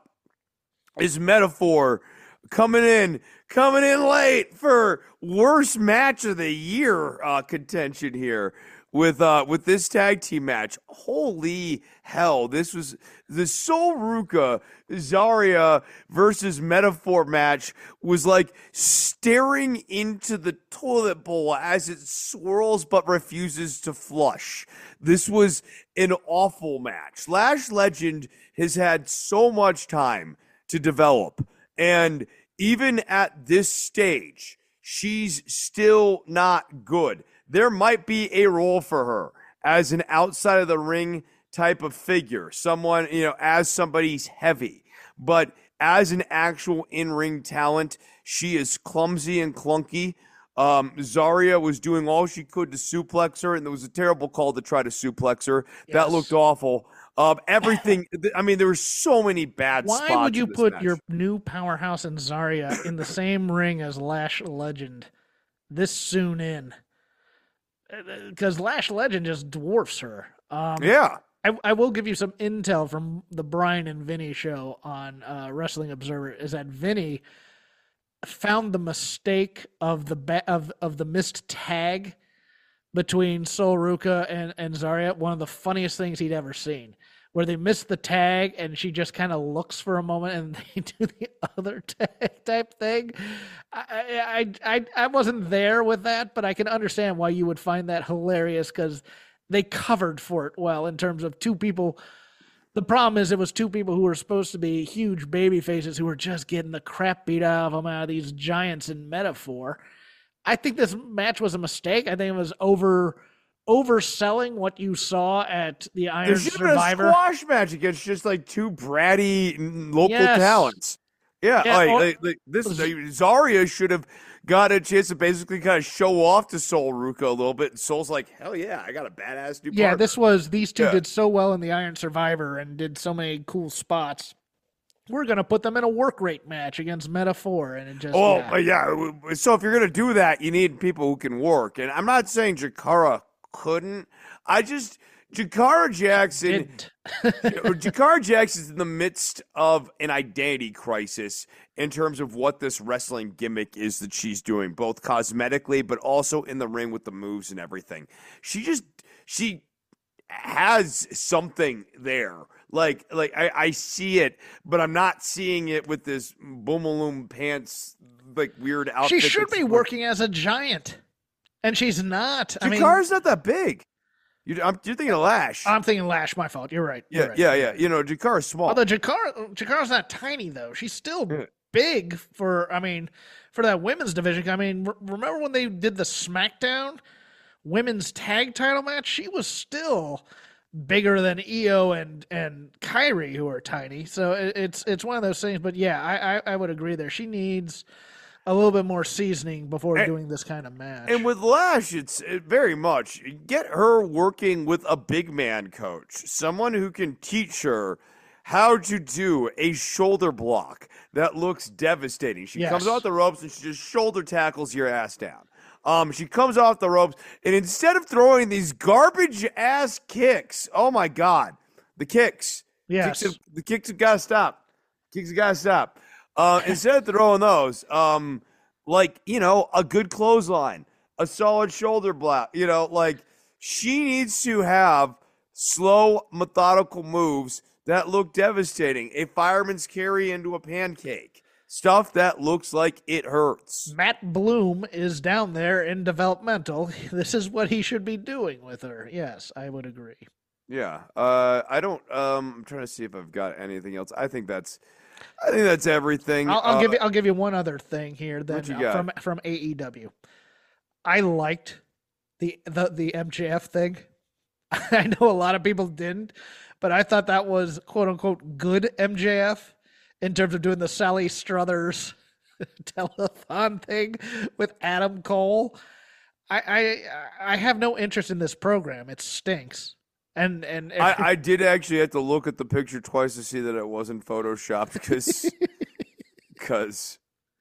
is Metaphor coming in, coming in late for worst match of the year uh, contention here with uh with this tag team match. Holy hell! This was the Sol Ruka Zarya versus Metaphor match was like staring into the toilet bowl as it swirls but refuses to flush. This was an awful match. Lash Legend has had so much time to develop, and even at this stage, she's still not good. There might be a role for her as an outside of the ring type of figure, someone, you know, as somebody's heavy, but as an actual in-ring talent, she is clumsy and clunky. Um, Zarya was doing all she could to suplex her, and there was a terrible call to try to suplex her. That Yes. looked awful. Um, everything. I mean, there were so many bad Why spots. would you in this put match. your new powerhouse in Zarya in the same ring as Lash Legend this soon in? Because Lash Legend just dwarfs her. Um, Yeah. I, I will give you some intel from the Brian and Vinny show on uh, Wrestling Observer. Is that Vinny found the mistake of the ba- of of the missed tag between Sol Ruca and and Zarya one of the funniest things he'd ever seen. Where they miss the tag and she just kind of looks for a moment and they do the other tag type thing. I, I I I wasn't there with that, but I can understand why you would find that hilarious because they covered for it well in terms of two people. The problem is it was two people who were supposed to be huge baby faces who were just getting the crap beat out of them out of these giants in metaphor. I think this match was a mistake. I think it was over. overselling what you saw at the Iron There should have been a Survivor. squash match against just like two bratty mm, local Yes. talents. Yeah, Yeah, like, or- like, like this like, Zarya should have got a chance to basically kind of show off to Sol Ruca a little bit, and Sol's like, hell yeah, I got a badass new Yeah, partner. this was these two Yeah. did so well in the Iron Survivor and did so many cool spots. We're gonna put them in a work rate match against Metaphor, and it just Oh, yeah. but yeah. So if you're gonna do that, you need people who can work. And I'm not saying Jakara couldn't. I just Jakara Jackson. didn't. Jakara Jackson's in the midst of an identity crisis in terms of what this wrestling gimmick is that she's doing, both cosmetically, but also in the ring with the moves and everything. She just she has something there. Like like I, I see it, but I'm not seeing it with this boomaloom pants like weird outfit. She should that's- be working as a giant, and she's not. I mean, Jakara's not that big. You're, I'm, you're thinking of Lash. I'm thinking Lash. My fault. You're right. You're yeah, right. yeah, yeah. You know, Jakara's small. Although Jakara, Jakara's not tiny though. She's still Yeah. big for. I mean, for that women's division. I mean, re- remember when they did the SmackDown women's tag title match? She was still bigger than Io and and Kyrie, who are tiny. So it, it's it's one of those things. But yeah, I, I I would agree there. She needs a little bit more seasoning before And- doing this kind of match. And with Lash, it's it very much get her working with a big man coach, someone who can teach her how to do a shoulder block that looks devastating. She Yes. comes off the ropes and she just shoulder tackles your ass down. Um, she comes off the ropes and instead of throwing these garbage ass kicks, oh my god, the kicks, Yes. kicks have, the kicks have got to stop. Kicks have got to stop. Uh, instead of throwing those, um, like, you know, a good clothesline, a solid shoulder block, you know, like she needs to have slow, methodical moves that look devastating. A fireman's carry into a pancake. Stuff that looks like it hurts. Matt Bloom is down there in developmental. This is what he should be doing with her. Yes, I would agree. Yeah. Uh, I don't, um, I'm trying to see if I've got anything else. I think that's, I think that's everything. I'll, I'll Uh, give you. I'll give you one other thing here. Then What you uh, got? from from A E W, I liked the the the M J F thing. I know a lot of people didn't, but I thought that was quote unquote good M J F in terms of doing the Sally Struthers telethon thing with Adam Cole. I I I have no interest in this program. It stinks. And and I, I did actually have to look at the picture twice to see that it wasn't photoshopped because because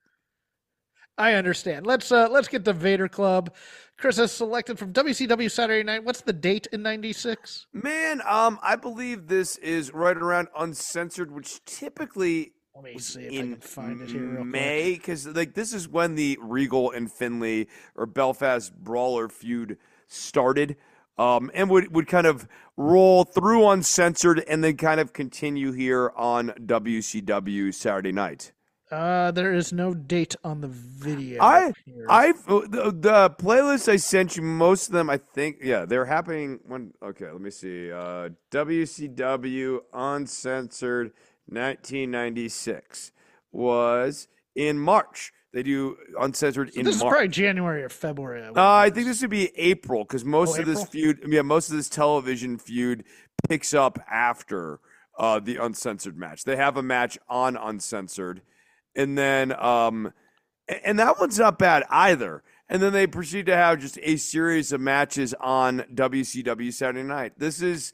I understand. Let's uh let's get to Vader Club. Chris has selected from W C W Saturday Night. What's the date in ninety-six? man, um, I believe this is right around Uncensored, which typically Let me was see if I in can find it here real quick. May, because like this is when the Regal and Finlay or Belfast Brawler feud started. Um, and would, would kind of roll through Uncensored and then kind of continue here on W C W Saturday Night. Uh, there is no date on the video. I here. I've the, the playlist I sent you, most of them I think yeah they're happening when okay let me see uh, W C W Uncensored nineteen ninety-six was in March. They do Uncensored So in this is March. probably January or February. I would Uh, I guess. think this would be April because most Oh, of this April? feud, yeah, most of this television feud picks up after uh, the Uncensored match. They have a match on Uncensored, and then um, a- and that one's not bad either. And then they proceed to have just a series of matches on W C W Saturday Night. This is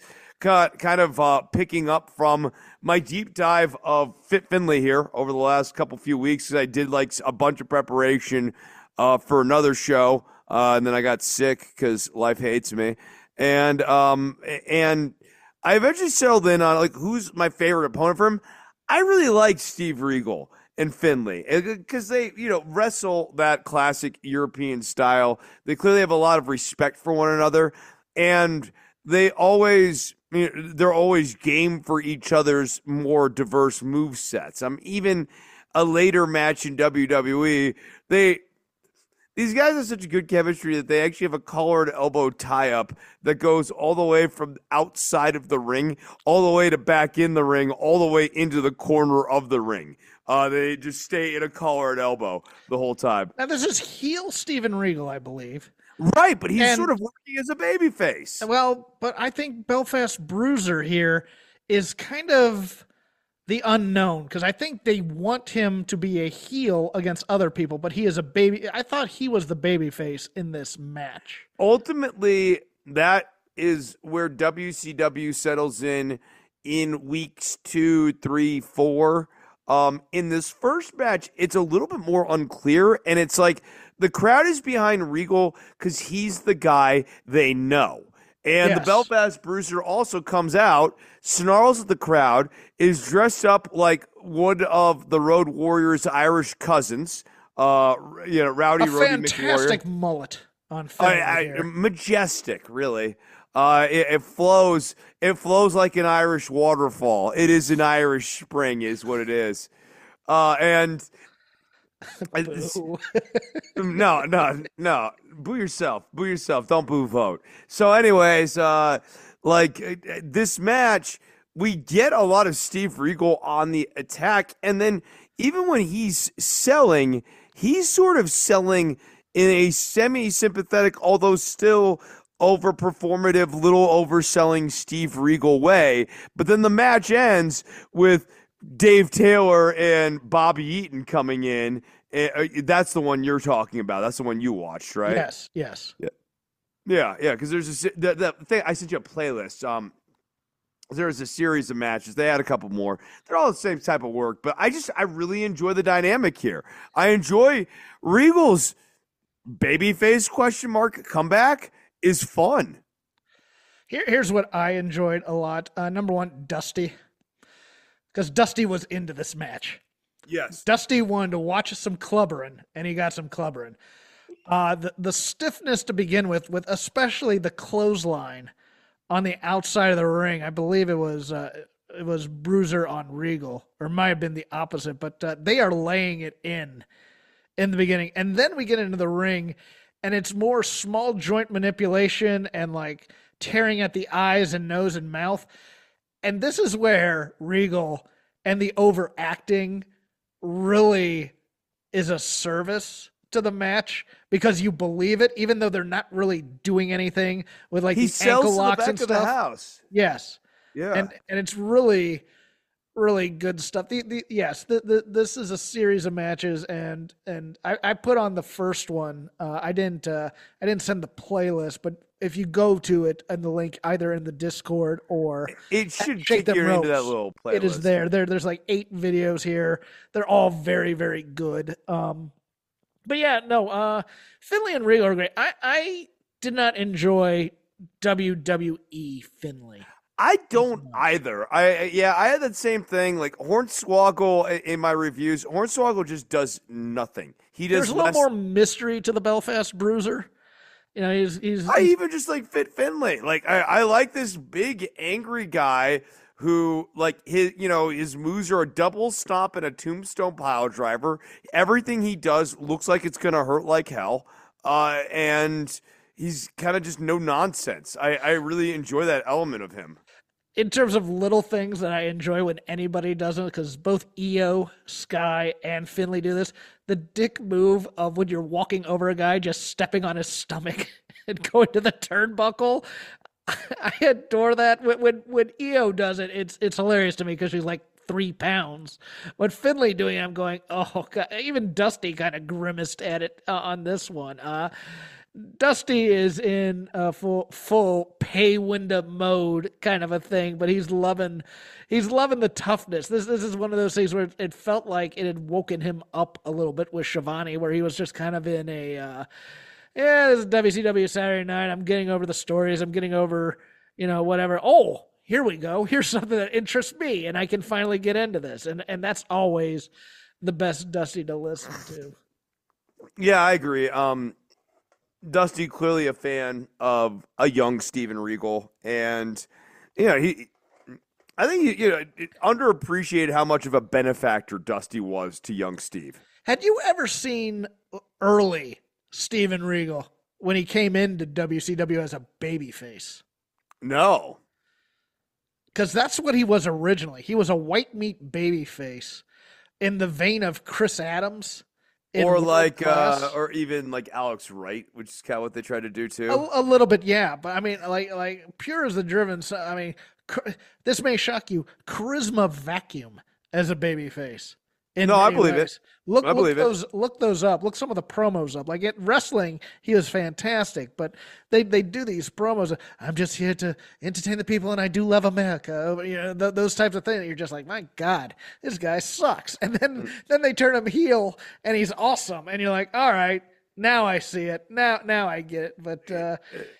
kind of uh, picking up from my deep dive of Fit Finley here over the last couple few weeks, because I did like a bunch of preparation uh, for another show, uh, and then I got sick because life hates me, and um, and I eventually settled in on like who's my favorite opponent for him. I really like Steve Regal and Finley, because they, you know, wrestle that classic European style. They clearly have a lot of respect for one another, and they always, you know, they're always game for each other's more diverse move sets. I'm um, even a later match in W W E. They these guys have such a good chemistry that they actually have a collared elbow tie-up that goes all the way from outside of the ring, all the way to back in the ring, all the way into the corner of the ring. Uh, they just stay in a collared elbow the whole time. Now, this is heel Steven Regal, I believe. Right, but he's and, sort of working as a babyface. Well, but I think Belfast Bruiser here is kind of the unknown, because I think they want him to be a heel against other people, but he is a baby. I thought he was the babyface in this match. Ultimately, that is where W C W settles in in weeks two, three, four. Um, in this first match, it's a little bit more unclear, and it's like the crowd is behind Regal because he's the guy they know. And yes. The Belfast Bruiser also comes out, snarls at the crowd, is dressed up like one of the Road Warriors' Irish cousins, uh, you know, Rowdy a Roddy McWarrior. Fantastic mullet on film. I, I, majestic, really. Uh, it, it flows. It flows like an Irish waterfall. It is an Irish spring, is what it is. Uh, and no, no, no. Boo yourself. Boo yourself. Don't boo vote. So, anyways, uh, like this match, we get a lot of Steve Regal on the attack, and then even when he's selling, he's sort of selling in a semi-sympathetic, although still over-performative, little overselling Steve Regal way. But then the match ends with Dave Taylor and Bobby Eaton coming in. That's the one you're talking about. That's the one you watched, right? Yes, yes. Yeah, yeah, yeah. Because there's a the, the thing I sent you a playlist. Um, there's a series of matches. They had a couple more. They're all the same type of work, but I just I really enjoy the dynamic here. I enjoy Regal's babyface question mark comeback is fun. Here, here's what I enjoyed a lot. Uh, number one, Dusty. Because Dusty was into this match. Yes. Dusty wanted to watch some clubbering, and he got some clubbering. Uh, the, the stiffness to begin with, with especially the clothesline on the outside of the ring. I believe it was uh, it was Bruiser on Regal, or it might have been the opposite, but uh, they are laying it in in the beginning. And then we get into the ring, and it's more small joint manipulation and like tearing at the eyes and nose and mouth. And this is where Regal and the overacting really is a service to the match, because you believe it, even though they're not really doing anything with like he the ankle locks the and back stuff. Of the house. Yes. Yeah. And and it's really, really good stuff. The, the yes, the, the this is a series of matches, and and I, I put on the first one. Uh, I didn't uh, I didn't send the playlist, but if you go to it and the link either in the Discord or it should Shake kick Them you Ropes, into that little playlist. It is there. There there's like eight videos here. They're all very, very good. Um but yeah, no, uh Finley and Regal are great. I, I did not enjoy W W E Finley. I don't either. I yeah, I had that same thing. Like Hornswoggle in my reviews, Hornswoggle just does nothing. He does. There's a little less... more mystery to the Belfast Bruiser. You know, he's he's. I he's... even just like Fit Finley. Like I, I like this big angry guy who like his you know his moves are a double stomp and a tombstone pile driver. Everything he does looks like it's gonna hurt like hell. Uh, and he's kind of just no nonsense. I, I really enjoy that element of him. In terms of little things that I enjoy when anybody does it, because both E O, Sky, and Finley do this, the dick move of when you're walking over a guy, just stepping on his stomach and going to the turnbuckle. I adore that. When when, when E O does it, it's it's hilarious to me because she's like three pounds. When Finley doing it, I'm going, oh, God. Even Dusty kind of grimaced at it uh, on this one. Uh, Dusty is in a full full pay window mode kind of a thing, but he's loving he's loving the toughness. This this is one of those things where it felt like it had woken him up a little bit with Schiavone, where he was just kind of in a uh, yeah, this is W C W Saturday night. I'm getting over the stories. I'm getting over, you know, whatever. Oh, here we go. Here's something that interests me, and I can finally get into this. And and that's always the best Dusty to listen to. Yeah, I agree. Um, Dusty clearly a fan of a young Steven Regal, and you know he. I think you, you know it underappreciated how much of a benefactor Dusty was to young Steve. Had you ever seen early Steven Regal when he came into W C W as a babyface? No. Because that's what he was originally. He was a white meat babyface in the vein of Chris Adams. Or like, uh, or even like Alex Wright, which is kind of what they tried to do too. A, a little bit, yeah. But I mean, like, like pure as the driven. I mean, this may shock you. Charisma Vacuum as a babyface. No, I believe ways. it. Look, I look believe those, it. Look those up. Look some of the promos up. Like at wrestling, he was fantastic, but they they do these promos. Of, I'm just here to entertain the people, and I do love America. You know, th- those types of things. You're just like, my God, this guy sucks. And then then they turn him heel, and he's awesome. And you're like, all right, now I see it. Now now I get it. But uh,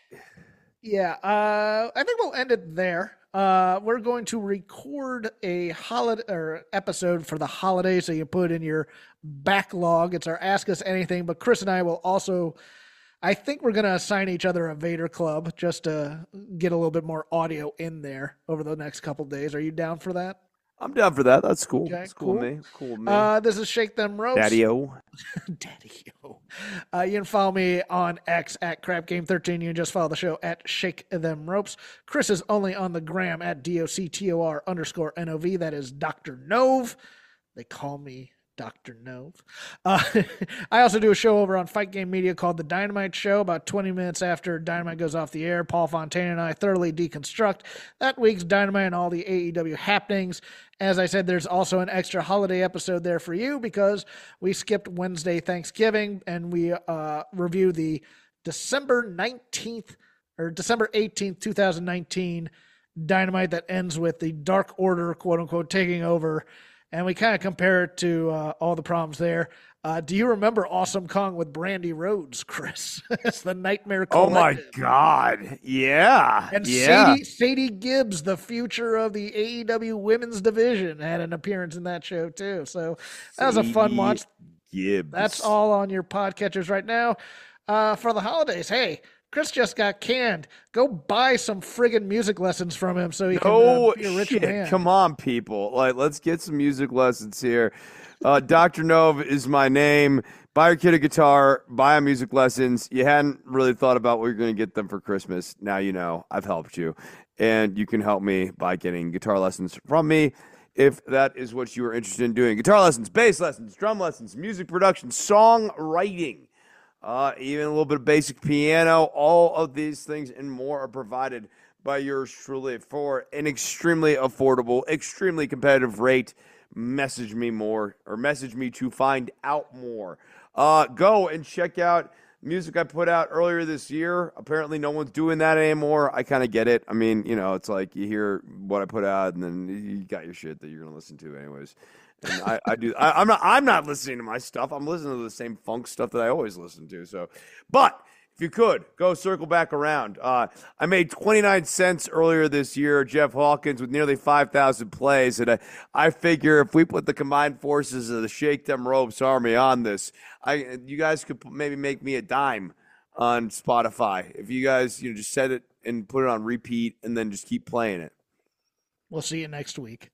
yeah, uh, I think we'll end it there. Uh, we're going to record a holiday or episode for the holiday, so you put in your backlog. It's our Ask Us Anything, but Chris and I will also, I think we're going to assign each other a Vader Club just to get a little bit more audio in there over the next couple days. Are you down for that? I'm down for that. That's cool. Okay, That's cool, cool. with me. It's cool with me. Uh, this is Shake Them Ropes. Daddy-o. Daddy-o. Uh, you can follow me on X at Crap Game thirteen. You can just follow the show at Shake Them Ropes. Chris is only on the gram at D O C T O R underscore N O V. That is Doctor Nove. They call me Doctor Nove. Uh, I also do a show over on Fight Game Media called The Dynamite Show. About twenty minutes after Dynamite goes off the air, Paul Fontaine and I thoroughly deconstruct that week's Dynamite and all the A E W happenings. As I said, there's also an extra holiday episode there for you because we skipped Wednesday Thanksgiving and we uh, review the December nineteenth or December eighteenth, twenty nineteen Dynamite that ends with the Dark Order, quote unquote, taking over. And we kind of compare it to uh, all the problems there. Uh, do you remember Awesome Kong with Brandy Rhodes, Chris? It's the Nightmare Collective. Oh, my God. Yeah. And yeah. Sadie, Sadie Gibbs, the future of the A E W women's division, had an appearance in that show, too. So that was a fun watch. Gibbs. That's all on your podcatchers right now. Uh, for the holidays, hey, Chris just got canned. Go buy some friggin' music lessons from him so he can oh, uh, be a rich shit. man. Come on, people. Like, let's get some music lessons here. Uh, Doctor Nove is my name. Buy your kid a guitar. Buy him music lessons. You hadn't really thought about what you're going to get them for Christmas. Now you know. I've helped you. And you can help me by getting guitar lessons from me if that is what you are interested in doing. Guitar lessons, bass lessons, drum lessons, music production, songwriting. Uh, even a little bit of basic piano. All of these things and more are provided by yours truly for an extremely affordable, extremely competitive rate. Message me more or message me to find out more. Uh, go and check out music I put out earlier this year. Apparently no one's doing that anymore. I kind of get it. I mean, you know, it's like you hear what I put out and then you got your shit that you're going to listen to anyways. And I, I do. I, I'm not. I'm not listening to my stuff. I'm listening to the same funk stuff that I always listen to. So, but if you could go circle back around, uh, I made twenty-nine cents earlier this year. Jeff Hawkins with nearly five thousand plays, and I, I figure if we put the combined forces of the Shake Them Ropes Army on this, I you guys could maybe make me a dime on Spotify if you guys you know just set it and put it on repeat and then just keep playing it. We'll see you next week.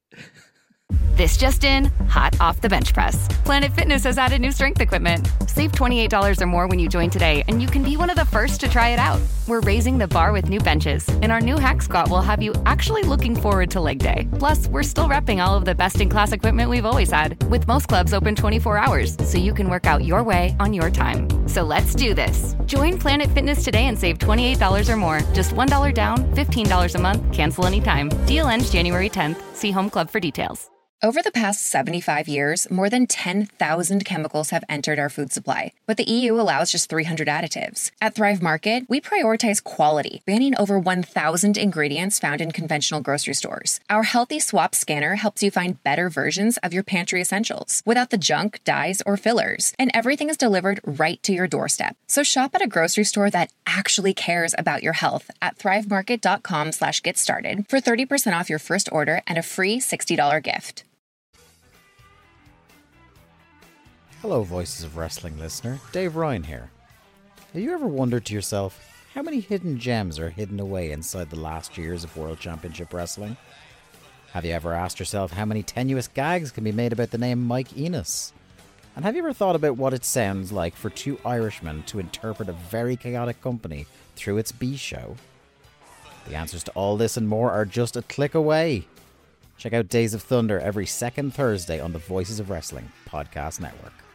This just in, hot off the bench press. Planet Fitness has added new strength equipment. Save twenty-eight dollars or more when you join today, and you can be one of the first to try it out. We're raising the bar with new benches, and our new Hack Squat will have you actually looking forward to leg day. Plus, we're still repping all of the best-in-class equipment we've always had, with most clubs open twenty-four hours, so you can work out your way on your time. So let's do this. Join Planet Fitness today and save twenty-eight dollars or more. Just one dollar down, fifteen dollars a month, cancel anytime. Deal ends January tenth. See Home Club for details. Over the past seventy-five years, more than ten thousand chemicals have entered our food supply, but the E U allows just three hundred additives. At Thrive Market, we prioritize quality, banning over one thousand ingredients found in conventional grocery stores. Our Healthy Swap scanner helps you find better versions of your pantry essentials without the junk, dyes, or fillers, and everything is delivered right to your doorstep. So shop at a grocery store that actually cares about your health at thrivemarket.com slash get started for thirty percent off your first order and a free sixty dollars gift. Hello, Voices of Wrestling listener. Dave Ryan here. Have you ever wondered to yourself how many hidden gems are hidden away inside the last years of World Championship Wrestling? Have you ever asked yourself how many tenuous gags can be made about the name Mike Enos? And have you ever thought about what it sounds like for two Irishmen to interpret a very chaotic company through its B-show? The answers to all this and more are just a click away. Check out Days of Thunder every second Thursday on the Voices of Wrestling podcast network.